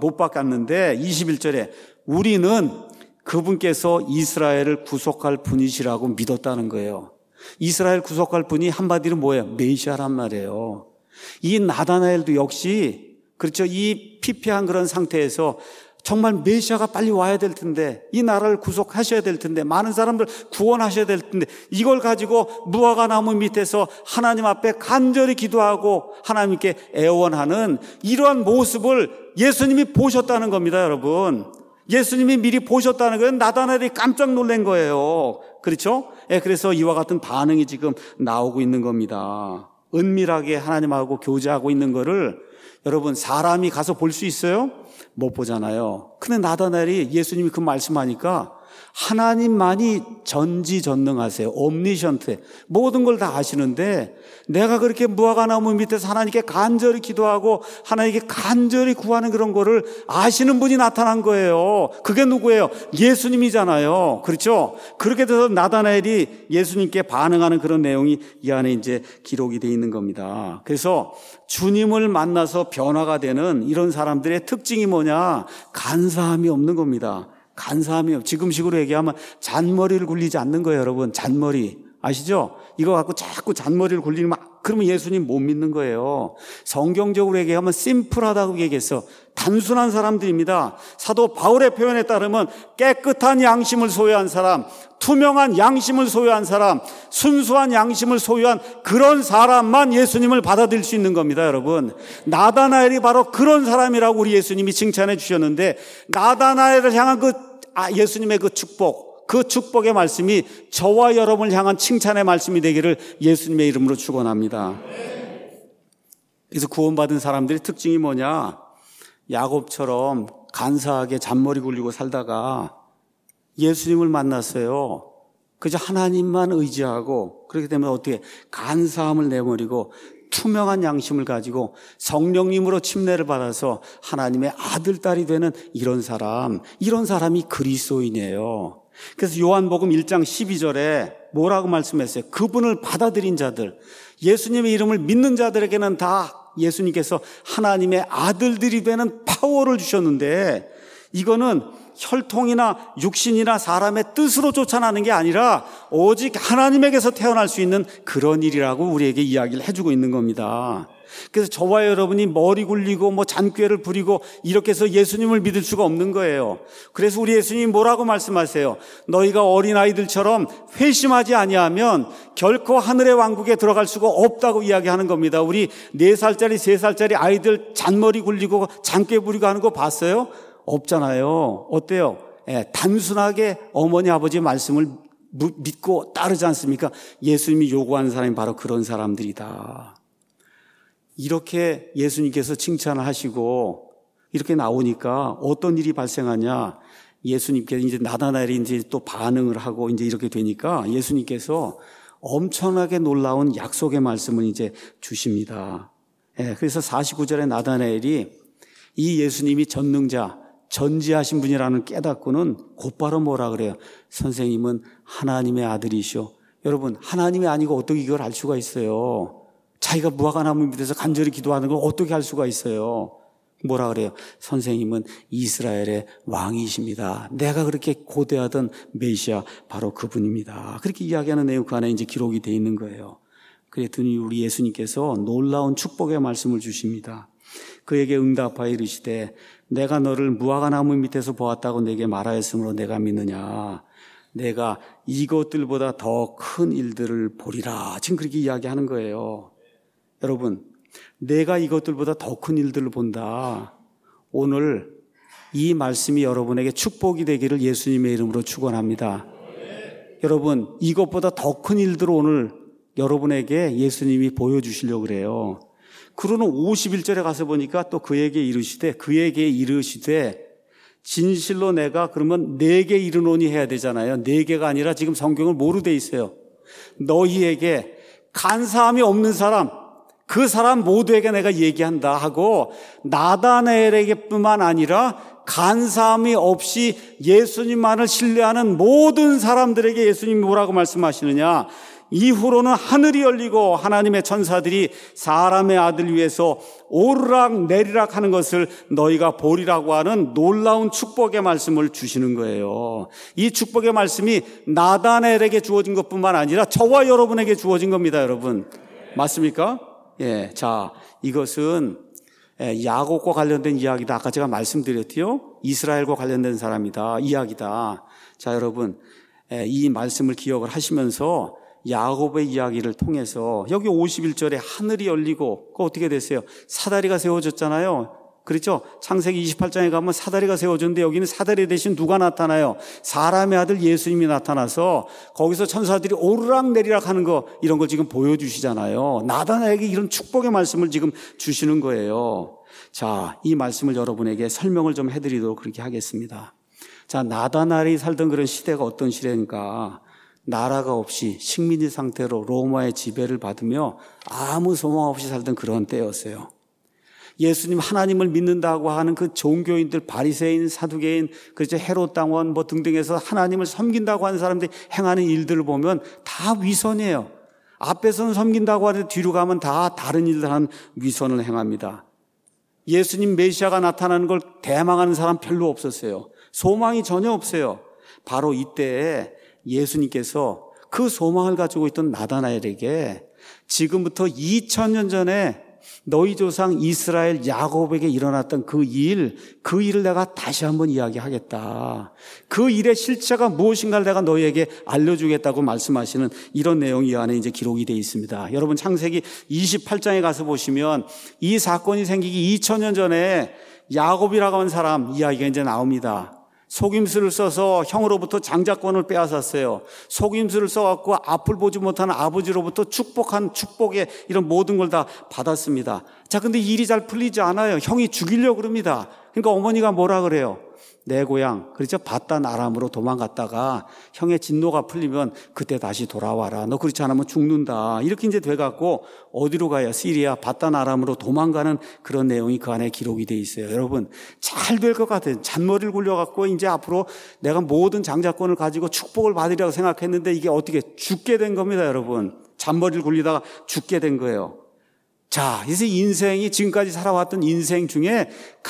박았는데, 이십일 절에 우리는 그분께서 이스라엘을 구속할 분이시라고 믿었다는 거예요. 이스라엘 구속할 분이 한마디로 뭐예요? 메시아란 말이에요. 이 나다나엘도 역시, 그렇죠, 이 피폐한 그런 상태에서 정말 메시아가 빨리 와야 될 텐데, 이 나라를 구속하셔야 될 텐데, 많은 사람들 구원하셔야 될 텐데, 이걸 가지고 무화과 나무 밑에서 하나님 앞에 간절히 기도하고 하나님께 애원하는 이러한 모습을 예수님이 보셨다는 겁니다, 여러분. 예수님이 미리 보셨다는 건 나다나엘이 깜짝 놀란 거예요. 그렇죠? 예, 그래서 이와 같은 반응이 지금 나오고 있는 겁니다. 은밀하게 하나님하고 교제하고 있는 거를 여러분, 사람이 가서 볼 수 있어요? 못 보잖아요. 근데 나다나엘이 예수님이 그 말씀하니까 하나님만이 전지전능하세요. 옴니션트. 모든 걸 다 아시는데 내가 그렇게 무화과나무 밑에서 하나님께 간절히 기도하고 하나님께 간절히 구하는 그런 거를 아시는 분이 나타난 거예요. 그게 누구예요? 예수님이잖아요. 그렇죠? 그렇게 돼서 나다나엘이 예수님께 반응하는 그런 내용이 이 안에 이제 기록이 되어 있는 겁니다. 그래서 주님을 만나서 변화가 되는 이런 사람들의 특징이 뭐냐? 간사함이 없는 겁니다. 간사함이요. 지금식으로 얘기하면 잔머리를 굴리지 않는 거예요, 여러분. 잔머리. 아시죠? 이거 갖고 자꾸 잔머리를 굴리면 그러면 예수님 못 믿는 거예요. 성경적으로 얘기하면 심플하다고 얘기했어. 단순한 사람들입니다. 사도 바울의 표현에 따르면 깨끗한 양심을 소유한 사람, 투명한 양심을 소유한 사람, 순수한 양심을 소유한 그런 사람만 예수님을 받아들일 수 있는 겁니다, 여러분. 나다나엘이 바로 그런 사람이라고 우리 예수님이 칭찬해 주셨는데 나다나엘을 향한 그 예수님의 그 축복, 그 축복의 말씀이 저와 여러분을 향한 칭찬의 말씀이 되기를 예수님의 이름으로 축원합니다. 그래서 구원받은 사람들의 특징이 뭐냐? 야곱처럼 간사하게 잔머리 굴리고 살다가 예수님을 만났어요. 그저 하나님만 의지하고 그렇게 되면 어떻게 간사함을 내버리고 투명한 양심을 가지고 성령님으로 침례를 받아서 하나님의 아들, 딸이 되는 이런 사람, 이런 사람이 그리스도인이에요. 그래서 요한복음 일 장 십이 절에 뭐라고 말씀했어요? 그분을 받아들인 자들, 예수님의 이름을 믿는 자들에게는 다 예수님께서 하나님의 아들들이 되는 파워를 주셨는데 이거는 혈통이나 육신이나 사람의 뜻으로 쫓아나는 게 아니라 오직 하나님에게서 태어날 수 있는 그런 일이라고 우리에게 이야기를 해주고 있는 겁니다. 그래서 저와 여러분이 머리 굴리고 뭐 잔꾀를 부리고 이렇게 해서 예수님을 믿을 수가 없는 거예요. 그래서 우리 예수님이 뭐라고 말씀하세요? 너희가 어린아이들처럼 회심하지 아니하면 결코 하늘의 왕국에 들어갈 수가 없다고 이야기하는 겁니다. 우리 네 살짜리 세 살짜리 아이들 잔머리 굴리고 잔꾀 부리고 하는 거 봤어요? 없잖아요. 어때요? 예, 단순하게 어머니 아버지 말씀을 믿고 따르지 않습니까? 예수님이 요구하는 사람이 바로 그런 사람들이다. 이렇게 예수님께서 칭찬을 하시고 이렇게 나오니까 어떤 일이 발생하냐? 예수님께서 이제 나다나엘이 이제 또 반응을 하고 이제 이렇게 되니까 예수님께서 엄청나게 놀라운 약속의 말씀을 이제 주십니다. 예, 그래서 사십구 절에 나다나엘이 이 예수님이 전능자, 전지하신 분이라는 깨닫고는 곧바로 뭐라 그래요? 선생님은 하나님의 아들이시오. 여러분, 하나님이 아니고 어떻게 이걸 알 수가 있어요? 자기가 무화과나무 밑에서 간절히 기도하는 걸 어떻게 할 수가 있어요? 뭐라 그래요? 선생님은 이스라엘의 왕이십니다. 내가 그렇게 고대하던 메시아 바로 그분입니다. 그렇게 이야기하는 내용 그 안에 이제 기록이 되어 있는 거예요. 그랬더니 우리 예수님께서 놀라운 축복의 말씀을 주십니다. 그에게 응답하여 이르시되 내가 너를 무화과나무 밑에서 보았다고 내게 말하였으므로 내가 믿느냐? 내가 이것들보다 더 큰 일들을 보리라. 지금 그렇게 이야기하는 거예요. 여러분, 내가 이것들보다 더 큰 일들을 본다. 오늘 이 말씀이 여러분에게 축복이 되기를 예수님의 이름으로 축원합니다. 네. 여러분, 이것보다 더 큰 일들을 오늘 여러분에게 예수님이 보여주시려고 그래요. 그러는 오십일 절에 가서 보니까 또 그에게 이르시되 그에게 이르시되 진실로 내가 그러면 내게 이르노니 해야 되잖아요. 네 개가 아니라 지금 성경을 뭐로 돼 있어요? 너희에게 간사함이 없는 사람, 그 사람 모두에게 내가 얘기한다 하고 나다나엘에게뿐만 아니라 간사함이 없이 예수님만을 신뢰하는 모든 사람들에게 예수님이 뭐라고 말씀하시느냐? 이후로는 하늘이 열리고 하나님의 천사들이 사람의 아들 위해서 오르락 내리락 하는 것을 너희가 보리라고 하는 놀라운 축복의 말씀을 주시는 거예요. 이 축복의 말씀이 나다나엘에게 주어진 것뿐만 아니라 저와 여러분에게 주어진 겁니다, 여러분. 맞습니까? 예, 자, 이것은 야곱과 관련된 이야기다. 아까 제가 말씀드렸지요. 이스라엘과 관련된 사람이다, 이야기다. 자, 여러분, 이 말씀을 기억을 하시면서 야곱의 이야기를 통해서 여기 오십일 절에 하늘이 열리고 그 어떻게 됐어요? 사다리가 세워졌잖아요. 그렇죠? 창세기 이십팔 장에 가면 사다리가 세워졌는데 여기는 사다리 대신 누가 나타나요? 사람의 아들 예수님이 나타나서 거기서 천사들이 오르락 내리락 하는 거 이런 걸 지금 보여주시잖아요. 나다나엘에게 이런 축복의 말씀을 지금 주시는 거예요. 자, 이 말씀을 여러분에게 설명을 좀 해드리도록 그렇게 하겠습니다. 자, 나다나엘이 살던 그런 시대가 어떤 시대인가? 나라가 없이 식민지 상태로 로마의 지배를 받으며 아무 소망 없이 살던 그런 때였어요. 예수님 하나님을 믿는다고 하는 그 종교인들, 바리새인, 사두개인, 그렇죠, 헤롯 당원 뭐 등등해서 하나님을 섬긴다고 하는 사람들이 행하는 일들을 보면 다 위선이에요. 앞에서는 섬긴다고 하는데 뒤로 가면 다 다른 일들 하는 위선을 행합니다. 예수님 메시아가 나타나는 걸 대망하는 사람 별로 없었어요. 소망이 전혀 없어요. 바로 이때에 예수님께서 그 소망을 가지고 있던 나다나엘에게 지금부터 이천 년 전에 너희 조상 이스라엘 야곱에게 일어났던 그 일, 그 일을 내가 다시 한번 이야기하겠다. 그 일의 실체가 무엇인가를 내가 너희에게 알려주겠다고 말씀하시는 이런 내용이 이 안에 이제 기록이 되어 있습니다. 여러분 창세기 이십팔 장에 가서 보시면 이 사건이 생기기 이천 년 전에 야곱이라고 하는 사람 이야기가 이제 나옵니다. 속임수를 써서 형으로부터 장자권을 빼앗았어요. 속임수를 써갖고 앞을 보지 못하는 아버지로부터 축복한 축복의 이런 모든 걸 다 받았습니다. 자, 근데 일이 잘 풀리지 않아요. 형이 죽이려고 그럽니다. 그러니까 어머니가 뭐라 그래요? 내 고향, 그렇죠? 바단 아람으로 도망갔다가 형의 진노가 풀리면 그때 다시 돌아와라. 너 그렇지 않으면 죽는다. 이렇게 이제 돼갖고 어디로 가요? 시리아 바단 아람으로 도망가는 그런 내용이 그 안에 기록이 돼 있어요. 여러분, 잘 될 것 같아요. 잔머리를 굴려갖고 이제 앞으로 내가 모든 장자권을 가지고 축복을 받으리라고 생각했는데 이게 어떻게 죽게 된 겁니다, 여러분. 잔머리를 굴리다가 죽게 된 거예요. 자, 그래서 인생이 지금까지 살아왔던 인생 중에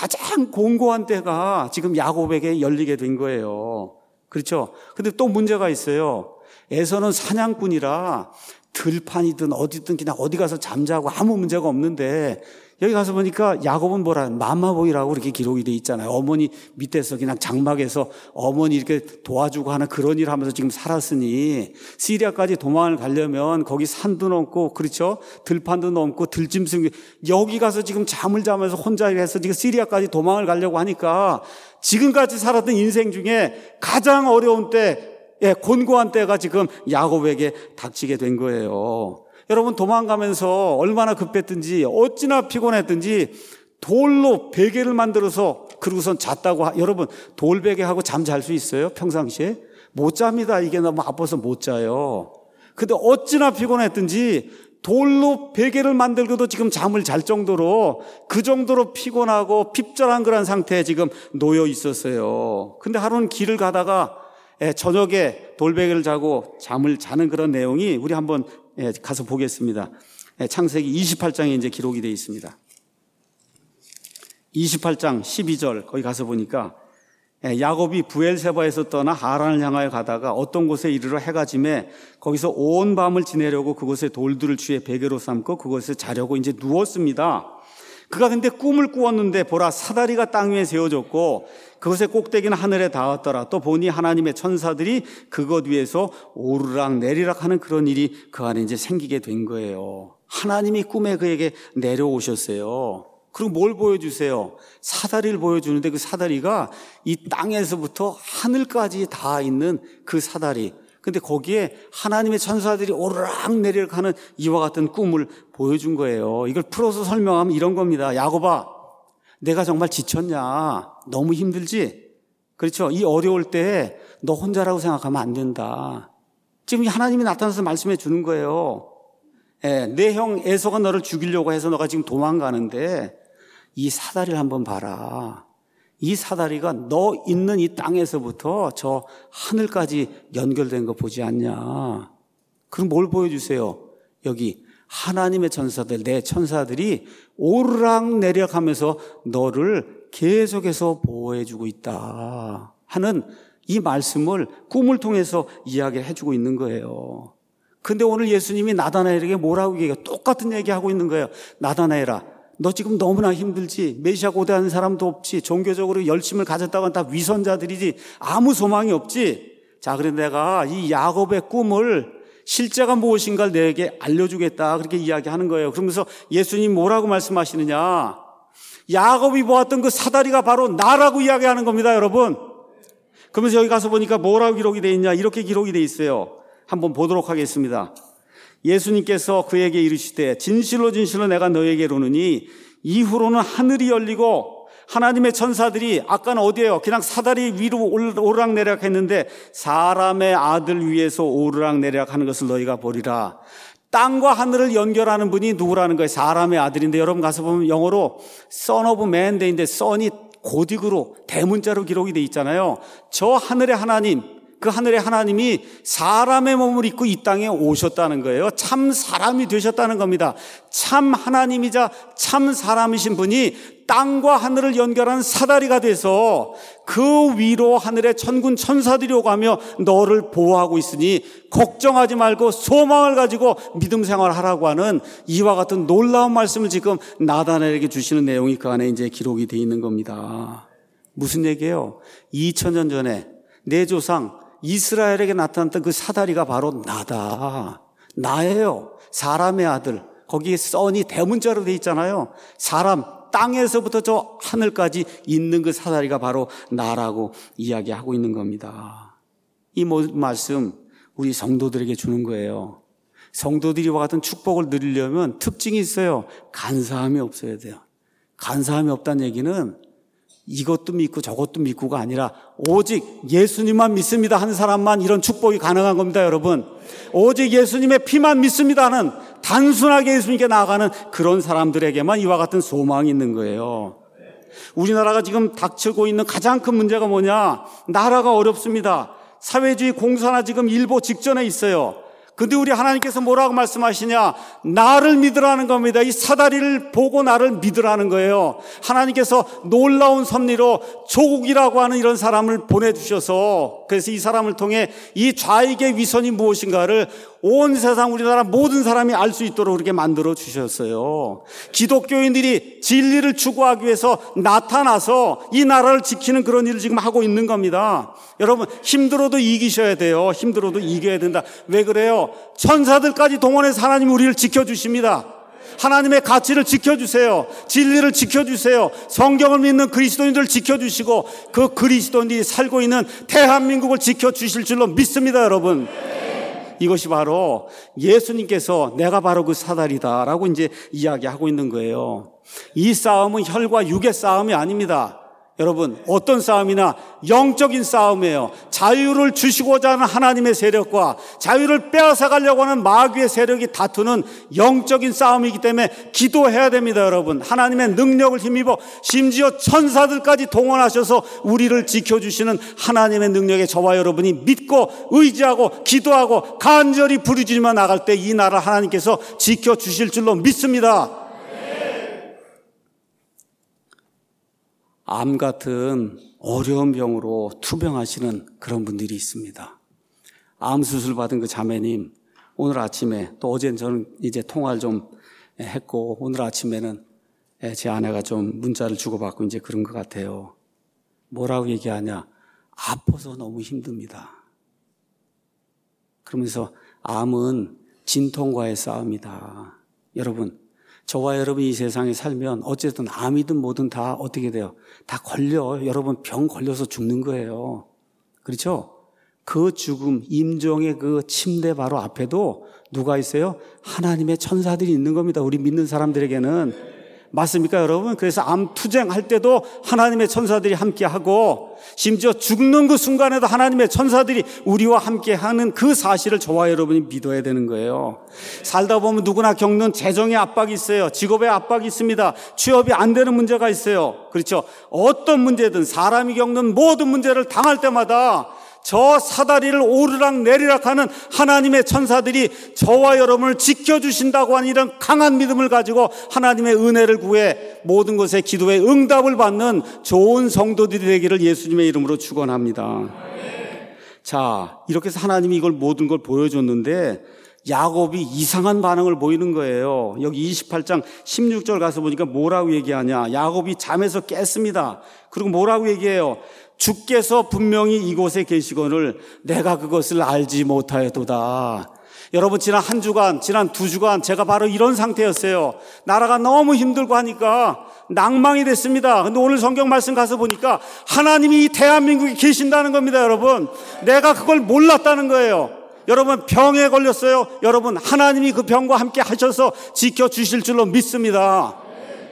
가장 공고한 때가 지금 야곱에게 열리게 된 거예요. 그렇죠? 근데 또 문제가 있어요. 에서는 사냥꾼이라 들판이든 어디든 그냥 어디 가서 잠자고 아무 문제가 없는데 여기 가서 보니까 야곱은 뭐라 맘마보이라고 이렇게 기록이 돼 있잖아요. 어머니 밑에서 그냥 장막에서 어머니 이렇게 도와주고 하는 그런 일을 하면서 지금 살았으니 시리아까지 도망을 가려면 거기 산도 넘고 그렇죠? 들판도 넘고 들짐승 여기 가서 지금 잠을 자면서 혼자 해서 지금 시리아까지 도망을 가려고 하니까 지금까지 살았던 인생 중에 가장 어려운 때, 예, 곤고한 때가 지금 야곱에게 닥치게 된 거예요. 여러분 도망가면서 얼마나 급했든지 어찌나 피곤했든지 돌로 베개를 만들어서 그러고선 잤다고. 하, 여러분 돌베개하고 잠 잘 수 있어요? 평상시에? 못 잡니다. 이게 너무 아파서 못 자요. 근데 어찌나 피곤했든지 돌로 베개를 만들고도 지금 잠을 잘 정도로 그 정도로 피곤하고 핍절한 그런 상태에 지금 놓여 있었어요. 근데 하루는 길을 가다가 저녁에 돌베개를 자고 잠을 자는 그런 내용이 우리 한번 가서 보겠습니다. 창세기 이십팔 장에 이제 기록이 되어 있습니다. 이십팔 장 십이 절 거기 가서 보니까 야곱이 부엘세바에서 떠나 하란을 향하여 가다가 어떤 곳에 이르러 해가 지매 거기서 온 밤을 지내려고 그곳에 돌들을 취해 베개로 삼고 그곳에 자려고 이제 누웠습니다. 그가 근데 꿈을 꾸었는데 보라 사다리가 땅 위에 세워졌고 그것의 꼭대기는 하늘에 닿았더라. 또 보니 하나님의 천사들이 그것 위에서 오르락 내리락 하는 그런 일이 그 안에 이제 생기게 된 거예요. 하나님이 꿈에 그에게 내려오셨어요. 그리고 뭘 보여주세요? 사다리를 보여주는데 그 사다리가 이 땅에서부터 하늘까지 닿아 있는 그 사다리. 근데 거기에 하나님의 천사들이 오르락 내리락 하는 이와 같은 꿈을 보여준 거예요. 이걸 풀어서 설명하면 이런 겁니다. 야곱아, 내가 정말 지쳤냐? 너무 힘들지? 그렇죠? 이 어려울 때 너 혼자라고 생각하면 안 된다. 지금 하나님이 나타나서 말씀해 주는 거예요. 예, 내 형 에서가 너를 죽이려고 해서 너가 지금 도망가는데 이 사다리를 한번 봐라. 이 사다리가 너 있는 이 땅에서부터 저 하늘까지 연결된 거 보지 않냐? 그럼 뭘 보여주세요? 여기 하나님의 천사들, 내 천사들이 오르락 내리락 하면서 너를 계속해서 보호해주고 있다 하는 이 말씀을 꿈을 통해서 이야기를 해주고 있는 거예요. 근데 오늘 예수님이 나다나엘에게 뭐라고 얘기해요? 똑같은 얘기하고 있는 거예요. 나다나엘아, 너 지금 너무나 힘들지? 메시아 고대하는 사람도 없지? 종교적으로 열심을 가졌다고는 다 위선자들이지? 아무 소망이 없지? 자, 그런데 내가 이 야곱의 꿈을 실제가 무엇인가를 내게 알려주겠다 그렇게 이야기하는 거예요. 그러면서 예수님 뭐라고 말씀하시느냐? 야곱이 보았던 그 사다리가 바로 나라고 이야기하는 겁니다, 여러분. 그러면서 여기 가서 보니까 뭐라고 기록이 되어 있냐? 이렇게 기록이 되어 있어요. 한번 보도록 하겠습니다. 예수님께서 그에게 이르시되 진실로 진실로 내가 너에게 이르노니 이후로는 하늘이 열리고 하나님의 천사들이 아까는 어디에요? 그냥 사다리 위로 오르락내리락 했는데 사람의 아들 위에서 오르락내리락 하는 것을 너희가 보리라. 땅과 하늘을 연결하는 분이 누구라는 거예요? 사람의 아들인데 여러분 가서 보면 영어로 Son of Man 되는데 Son이 고딕으로 대문자로 기록이 돼 있잖아요. 저 하늘의 하나님, 그 하늘의 하나님이 사람의 몸을 입고 이 땅에 오셨다는 거예요. 참 사람이 되셨다는 겁니다. 참 하나님이자 참 사람이신 분이 땅과 하늘을 연결하는 사다리가 돼서 그 위로 하늘의 천군 천사들이 오가며 너를 보호하고 있으니 걱정하지 말고 소망을 가지고 믿음 생활하라고 하는 이와 같은 놀라운 말씀을 지금 나다나엘에게 주시는 내용이 그 안에 이제 기록이 되어 있는 겁니다. 무슨 얘기예요? 이천 년 전에 내 조상 이스라엘에게 나타났던 그 사다리가 바로 나다. 나예요. 사람의 아들. 거기에 선이 대문자로 되어 있잖아요. 사람, 땅에서부터 저 하늘까지 있는 그 사다리가 바로 나라고 이야기하고 있는 겁니다. 이 모든 말씀 우리 성도들에게 주는 거예요. 성도들이 와 같은 축복을 누리려면 특징이 있어요. 간사함이 없어야 돼요. 간사함이 없다는 얘기는 이것도 믿고 저것도 믿고가 아니라 오직 예수님만 믿습니다 하는 사람만 이런 축복이 가능한 겁니다, 여러분. 오직 예수님의 피만 믿습니다 하는 단순하게 예수님께 나아가는 그런 사람들에게만 이와 같은 소망이 있는 거예요. 우리나라가 지금 닥치고 있는 가장 큰 문제가 뭐냐? 나라가 어렵습니다. 사회주의 공산화 지금 일보 직전에 있어요. 근데 우리 하나님께서 뭐라고 말씀하시냐? 나를 믿으라는 겁니다. 이 사다리를 보고 나를 믿으라는 거예요. 하나님께서 놀라운 섭리로 조국이라고 하는 이런 사람을 보내주셔서 그래서 이 사람을 통해 이 좌익의 위선이 무엇인가를 온 세상 우리나라 모든 사람이 알 수 있도록 그렇게 만들어 주셨어요. 기독교인들이 진리를 추구하기 위해서 나타나서 이 나라를 지키는 그런 일을 지금 하고 있는 겁니다. 여러분 힘들어도 이기셔야 돼요. 힘들어도 이겨야 된다. 왜 그래요? 천사들까지 동원해서 하나님이 우리를 지켜주십니다. 하나님의 가치를 지켜주세요. 진리를 지켜주세요. 성경을 믿는 그리스도인들을 지켜주시고 그 그리스도인들이 살고 있는 대한민국을 지켜주실 줄로 믿습니다, 여러분. 이것이 바로 예수님께서 내가 바로 그 사다리다라고 이제 이야기하고 있는 거예요. 이 싸움은 혈과 육의 싸움이 아닙니다. 여러분 어떤 싸움이나 영적인 싸움이에요. 자유를 주시고자 하는 하나님의 세력과 자유를 빼앗아가려고 하는 마귀의 세력이 다투는 영적인 싸움이기 때문에 기도해야 됩니다. 여러분 하나님의 능력을 힘입어 심지어 천사들까지 동원하셔서 우리를 지켜주시는 하나님의 능력에 저와 여러분이 믿고 의지하고 기도하고 간절히 부르짖으며 나갈 때 이 나라 하나님께서 지켜주실 줄로 믿습니다. 암 같은 어려운 병으로 투병하시는 그런 분들이 있습니다. 암 수술 받은 그 자매님, 오늘 아침에 또 어제는 저는 이제 통화를 좀 했고 오늘 아침에는 제 아내가 좀 문자를 주고받고 이제 그런 것 같아요. 뭐라고 얘기하냐? 아파서 너무 힘듭니다. 그러면서 암은 진통과의 싸움이다. 여러분, 저와 여러분이 이 세상에 살면 어쨌든 암이든 뭐든 다 어떻게 돼요? 다 걸려. 여러분 병 걸려서 죽는 거예요. 그렇죠? 그 죽음, 임종의 그 침대 바로 앞에도 누가 있어요? 하나님의 천사들이 있는 겁니다. 우리 믿는 사람들에게는. 맞습니까, 여러분? 그래서 암 투쟁할 때도 하나님의 천사들이 함께하고 심지어 죽는 그 순간에도 하나님의 천사들이 우리와 함께하는 그 사실을 저와 여러분이 믿어야 되는 거예요. 살다 보면 누구나 겪는 재정의 압박이 있어요. 직업의 압박이 있습니다. 취업이 안 되는 문제가 있어요. 그렇죠? 어떤 문제든 사람이 겪는 모든 문제를 당할 때마다 저 사다리를 오르락 내리락 하는 하나님의 천사들이 저와 여러분을 지켜주신다고 하는 이런 강한 믿음을 가지고 하나님의 은혜를 구해 모든 것에 기도에 응답을 받는 좋은 성도들이 되기를 예수님의 이름으로 축원합니다. 자, 이렇게 해서 하나님이 이걸 모든 걸 보여줬는데 야곱이 이상한 반응을 보이는 거예요. 여기 이십팔 장 십육 절 가서 보니까 뭐라고 얘기하냐? 야곱이 잠에서 깼습니다. 그리고 뭐라고 얘기해요? 주께서 분명히 이곳에 계시거늘 내가 그것을 알지 못하였도다. 여러분 지난 한 주간, 지난 두 주간 제가 바로 이런 상태였어요. 나라가 너무 힘들고 하니까 낭망이 됐습니다. 근데 오늘 성경 말씀 가서 보니까 하나님이 이 대한민국에 계신다는 겁니다, 여러분. 내가 그걸 몰랐다는 거예요. 여러분 병에 걸렸어요. 여러분 하나님이 그 병과 함께 하셔서 지켜주실 줄로 믿습니다.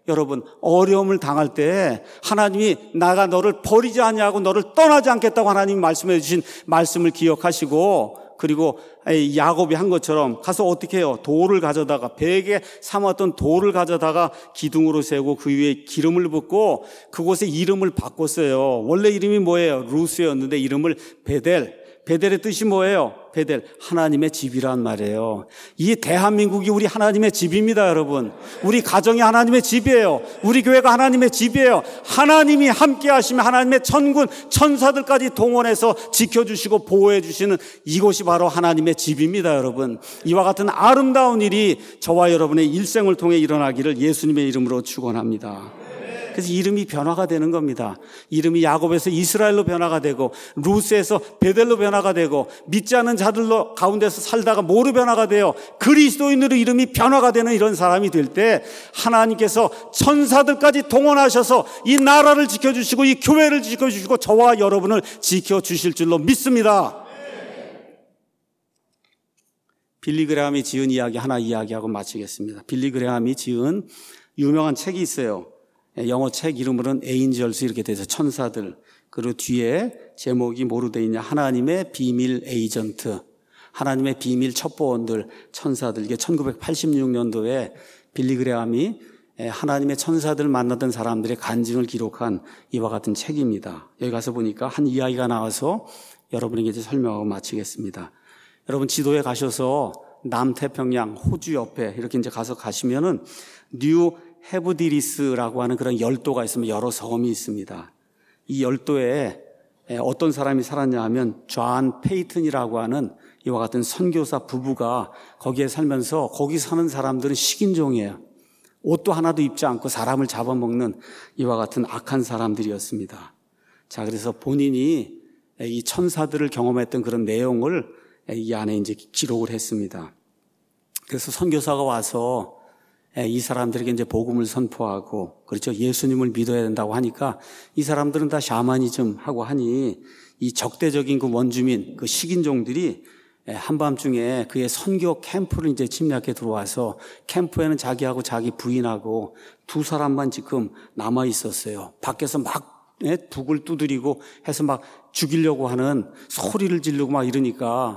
여러분, 어려움을 당할 때 하나님이 나가 너를 버리지 않냐고 너를 떠나지 않겠다고 하나님이 말씀해 주신 말씀을 기억하시고, 그리고 야곱이 한 것처럼 가서 어떻게 해요? 돌을 가져다가, 베개 삼았던 돌을 가져다가 기둥으로 세우고 그 위에 기름을 붓고 그곳에 이름을 바꿨어요. 원래 이름이 뭐예요? 루스였는데 이름을 베델. 베델의 뜻이 뭐예요? 베델, 하나님의 집이란 말이에요. 이 대한민국이 우리 하나님의 집입니다, 여러분. 우리 가정이 하나님의 집이에요. 우리 교회가 하나님의 집이에요. 하나님이 함께 하시면 하나님의 천군, 천사들까지 동원해서 지켜주시고 보호해주시는 이곳이 바로 하나님의 집입니다, 여러분. 이와 같은 아름다운 일이 저와 여러분의 일생을 통해 일어나기를 예수님의 이름으로 축원합니다. 그래서 이름이 변화가 되는 겁니다. 이름이 야곱에서 이스라엘로 변화가 되고, 루스에서 베델로 변화가 되고, 믿지 않는 자들로 가운데서 살다가 모로 변화가 되어 그리스도인으로 이름이 변화가 되는 이런 사람이 될 때 하나님께서 천사들까지 동원하셔서 이 나라를 지켜주시고 이 교회를 지켜주시고 저와 여러분을 지켜주실 줄로 믿습니다. 빌리 그레함이 지은 이야기 하나 이야기하고 마치겠습니다. 빌리 그레함이 지은 유명한 책이 있어요. 영어 책 이름으로는 에인절스 이렇게 돼서 천사들. 그리고 뒤에 제목이 뭐로 되어 있냐? 하나님의 비밀 에이전트. 하나님의 비밀 첩보원들, 천사들. 이게 천구백팔십육 년도에 빌리 그레함이 하나님의 천사들 만나던 사람들의 간증을 기록한 이와 같은 책입니다. 여기 가서 보니까 한 이야기가 나와서 여러분에게 이제 설명하고 마치겠습니다. 여러분 지도에 가셔서 남태평양 호주 옆에 이렇게 이제 가서 가시면은 뉴 헤브디리스라고 하는 그런 열도가 있으면 여러 섬이 있습니다. 이 열도에 어떤 사람이 살았냐 하면 존 페이튼이라고 하는 이와 같은 선교사 부부가 거기에 살면서 거기 사는 사람들은 식인종이에요. 옷도 하나도 입지 않고 사람을 잡아먹는 이와 같은 악한 사람들이었습니다. 자, 그래서 본인이 이 천사들을 경험했던 그런 내용을 이 안에 이제 기록을 했습니다. 그래서 선교사가 와서 이 사람들에게 이제 복음을 선포하고, 그렇죠. 예수님을 믿어야 된다고 하니까 이 사람들은 다 샤머니즘 하고 하니 이 적대적인 그 원주민, 그 식인종들이 한밤중에 그의 선교 캠프를 이제 침략해 들어와서 캠프에는 자기하고 자기 부인하고 두 사람만 지금 남아 있었어요. 밖에서 막 북을 두드리고 해서 막 죽이려고 하는 소리를 지르고 막 이러니까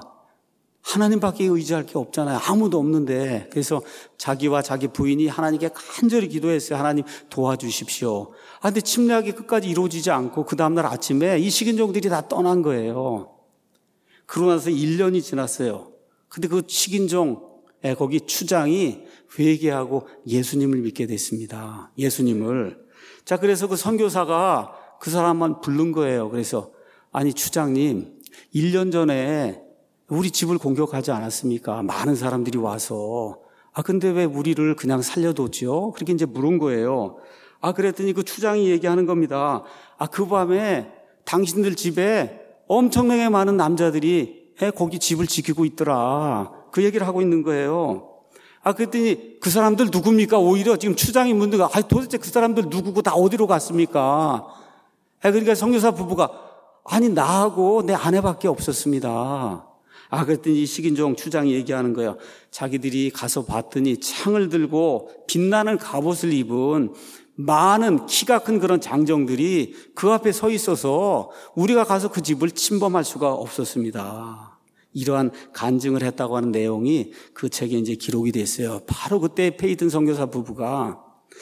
하나님밖에 의지할 게 없잖아요. 아무도 없는데. 그래서 자기와 자기 부인이 하나님께 간절히 기도했어요. 하나님 도와주십시오. 아, 근데 침략이 끝까지 이루어지지 않고 그 다음날 아침에 이 식인종들이 다 떠난 거예요. 그러고 나서 일 년이 지났어요. 근데 그 식인종 거기 추장이 회개하고 예수님을 믿게 됐습니다. 예수님을. 자, 그래서 그 선교사가 그 사람만 부른 거예요. 그래서 아니 추장님, 일 년 전에 우리 집을 공격하지 않았습니까? 많은 사람들이 와서. 아, 근데 왜 우리를 그냥 살려뒀죠? 그렇게 이제 물은 거예요. 아, 그랬더니 그 추장이 얘기하는 겁니다. 아, 그 밤에 당신들 집에 엄청나게 많은 남자들이 거기 집을 지키고 있더라. 그 얘기를 하고 있는 거예요. 아, 그랬더니 그 사람들 누굽니까? 오히려 지금 추장이 묻는 거야. 아, 도대체 그 사람들 누구고 다 어디로 갔습니까? 아, 그러니까 선교사 부부가 아니, 나하고 내 아내밖에 없었습니다. 아, 그랬더니 이 식인종 추장이 얘기하는 거예요. 자기들이 가서 봤더니 창을 들고 빛나는 갑옷을 입은 많은 키가 큰 그런 장정들이 그 앞에 서 있어서 우리가 가서 그 집을 침범할 수가 없었습니다. 이러한 간증을 했다고 하는 내용이 그 책에 이제 기록이 됐어요. 바로 그때 페이튼 선교사 부부가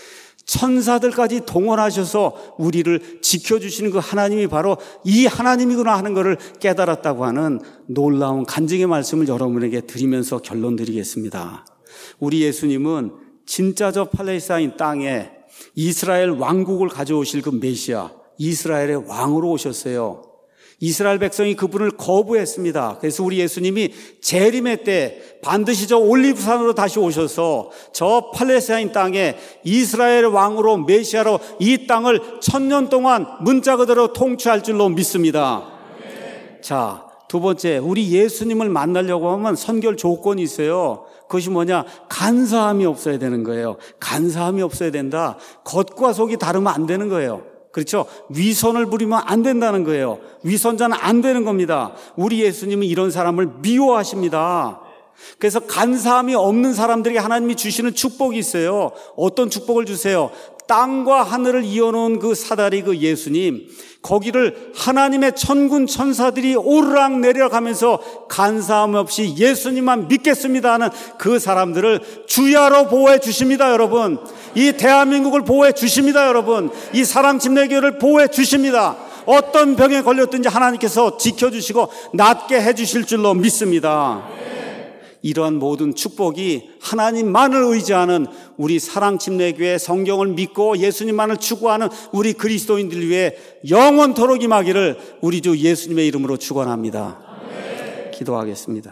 천사들까지 동원하셔서 우리를 지켜주시는 그 하나님이 바로 이 하나님이구나 하는 것을 깨달았다고 하는 놀라운 간증의 말씀을 여러분에게 드리면서 결론 드리겠습니다. 우리 예수님은 진짜 저 팔레스타인 땅에 이스라엘 왕국을 가져오실 그 메시아, 이스라엘의 왕으로 오셨어요. 이스라엘 백성이 그분을 거부했습니다. 그래서 우리 예수님이 재림의 때 반드시 저 올리브산으로 다시 오셔서 저 팔레스타인 땅에 이스라엘 왕으로 메시아로 이 땅을 천년 동안 문자 그대로 통치할 줄로 믿습니다. 네. 자, 두 번째, 우리 예수님을 만나려고 하면 선결 조건이 있어요. 그것이 뭐냐? 간사함이 없어야 되는 거예요. 간사함이 없어야 된다. 겉과 속이 다르면 안 되는 거예요. 그렇죠? 위선을 부리면 안 된다는 거예요. 위선자는 안 되는 겁니다. 우리 예수님은 이런 사람을 미워하십니다. 그래서 간사함이 없는 사람들에게 하나님이 주시는 축복이 있어요. 어떤 축복을 주세요? 땅과 하늘을 이어놓은 그 사다리, 그 예수님, 거기를 하나님의 천군 천사들이 오르락 내리락 하면서 간사함 없이 예수님만 믿겠습니다 하는 그 사람들을 주야로 보호해 주십니다. 여러분, 이 대한민국을 보호해 주십니다. 여러분, 이 사랑침례교회를 보호해 주십니다. 어떤 병에 걸렸든지 하나님께서 지켜주시고 낫게 해주실 줄로 믿습니다. 이러한 모든 축복이 하나님만을 의지하는 우리 사랑침례교회, 성경을 믿고 예수님만을 추구하는 우리 그리스도인들 위해 영원토록 임하기를 우리 주 예수님의 이름으로 축원합니다. 기도하겠습니다.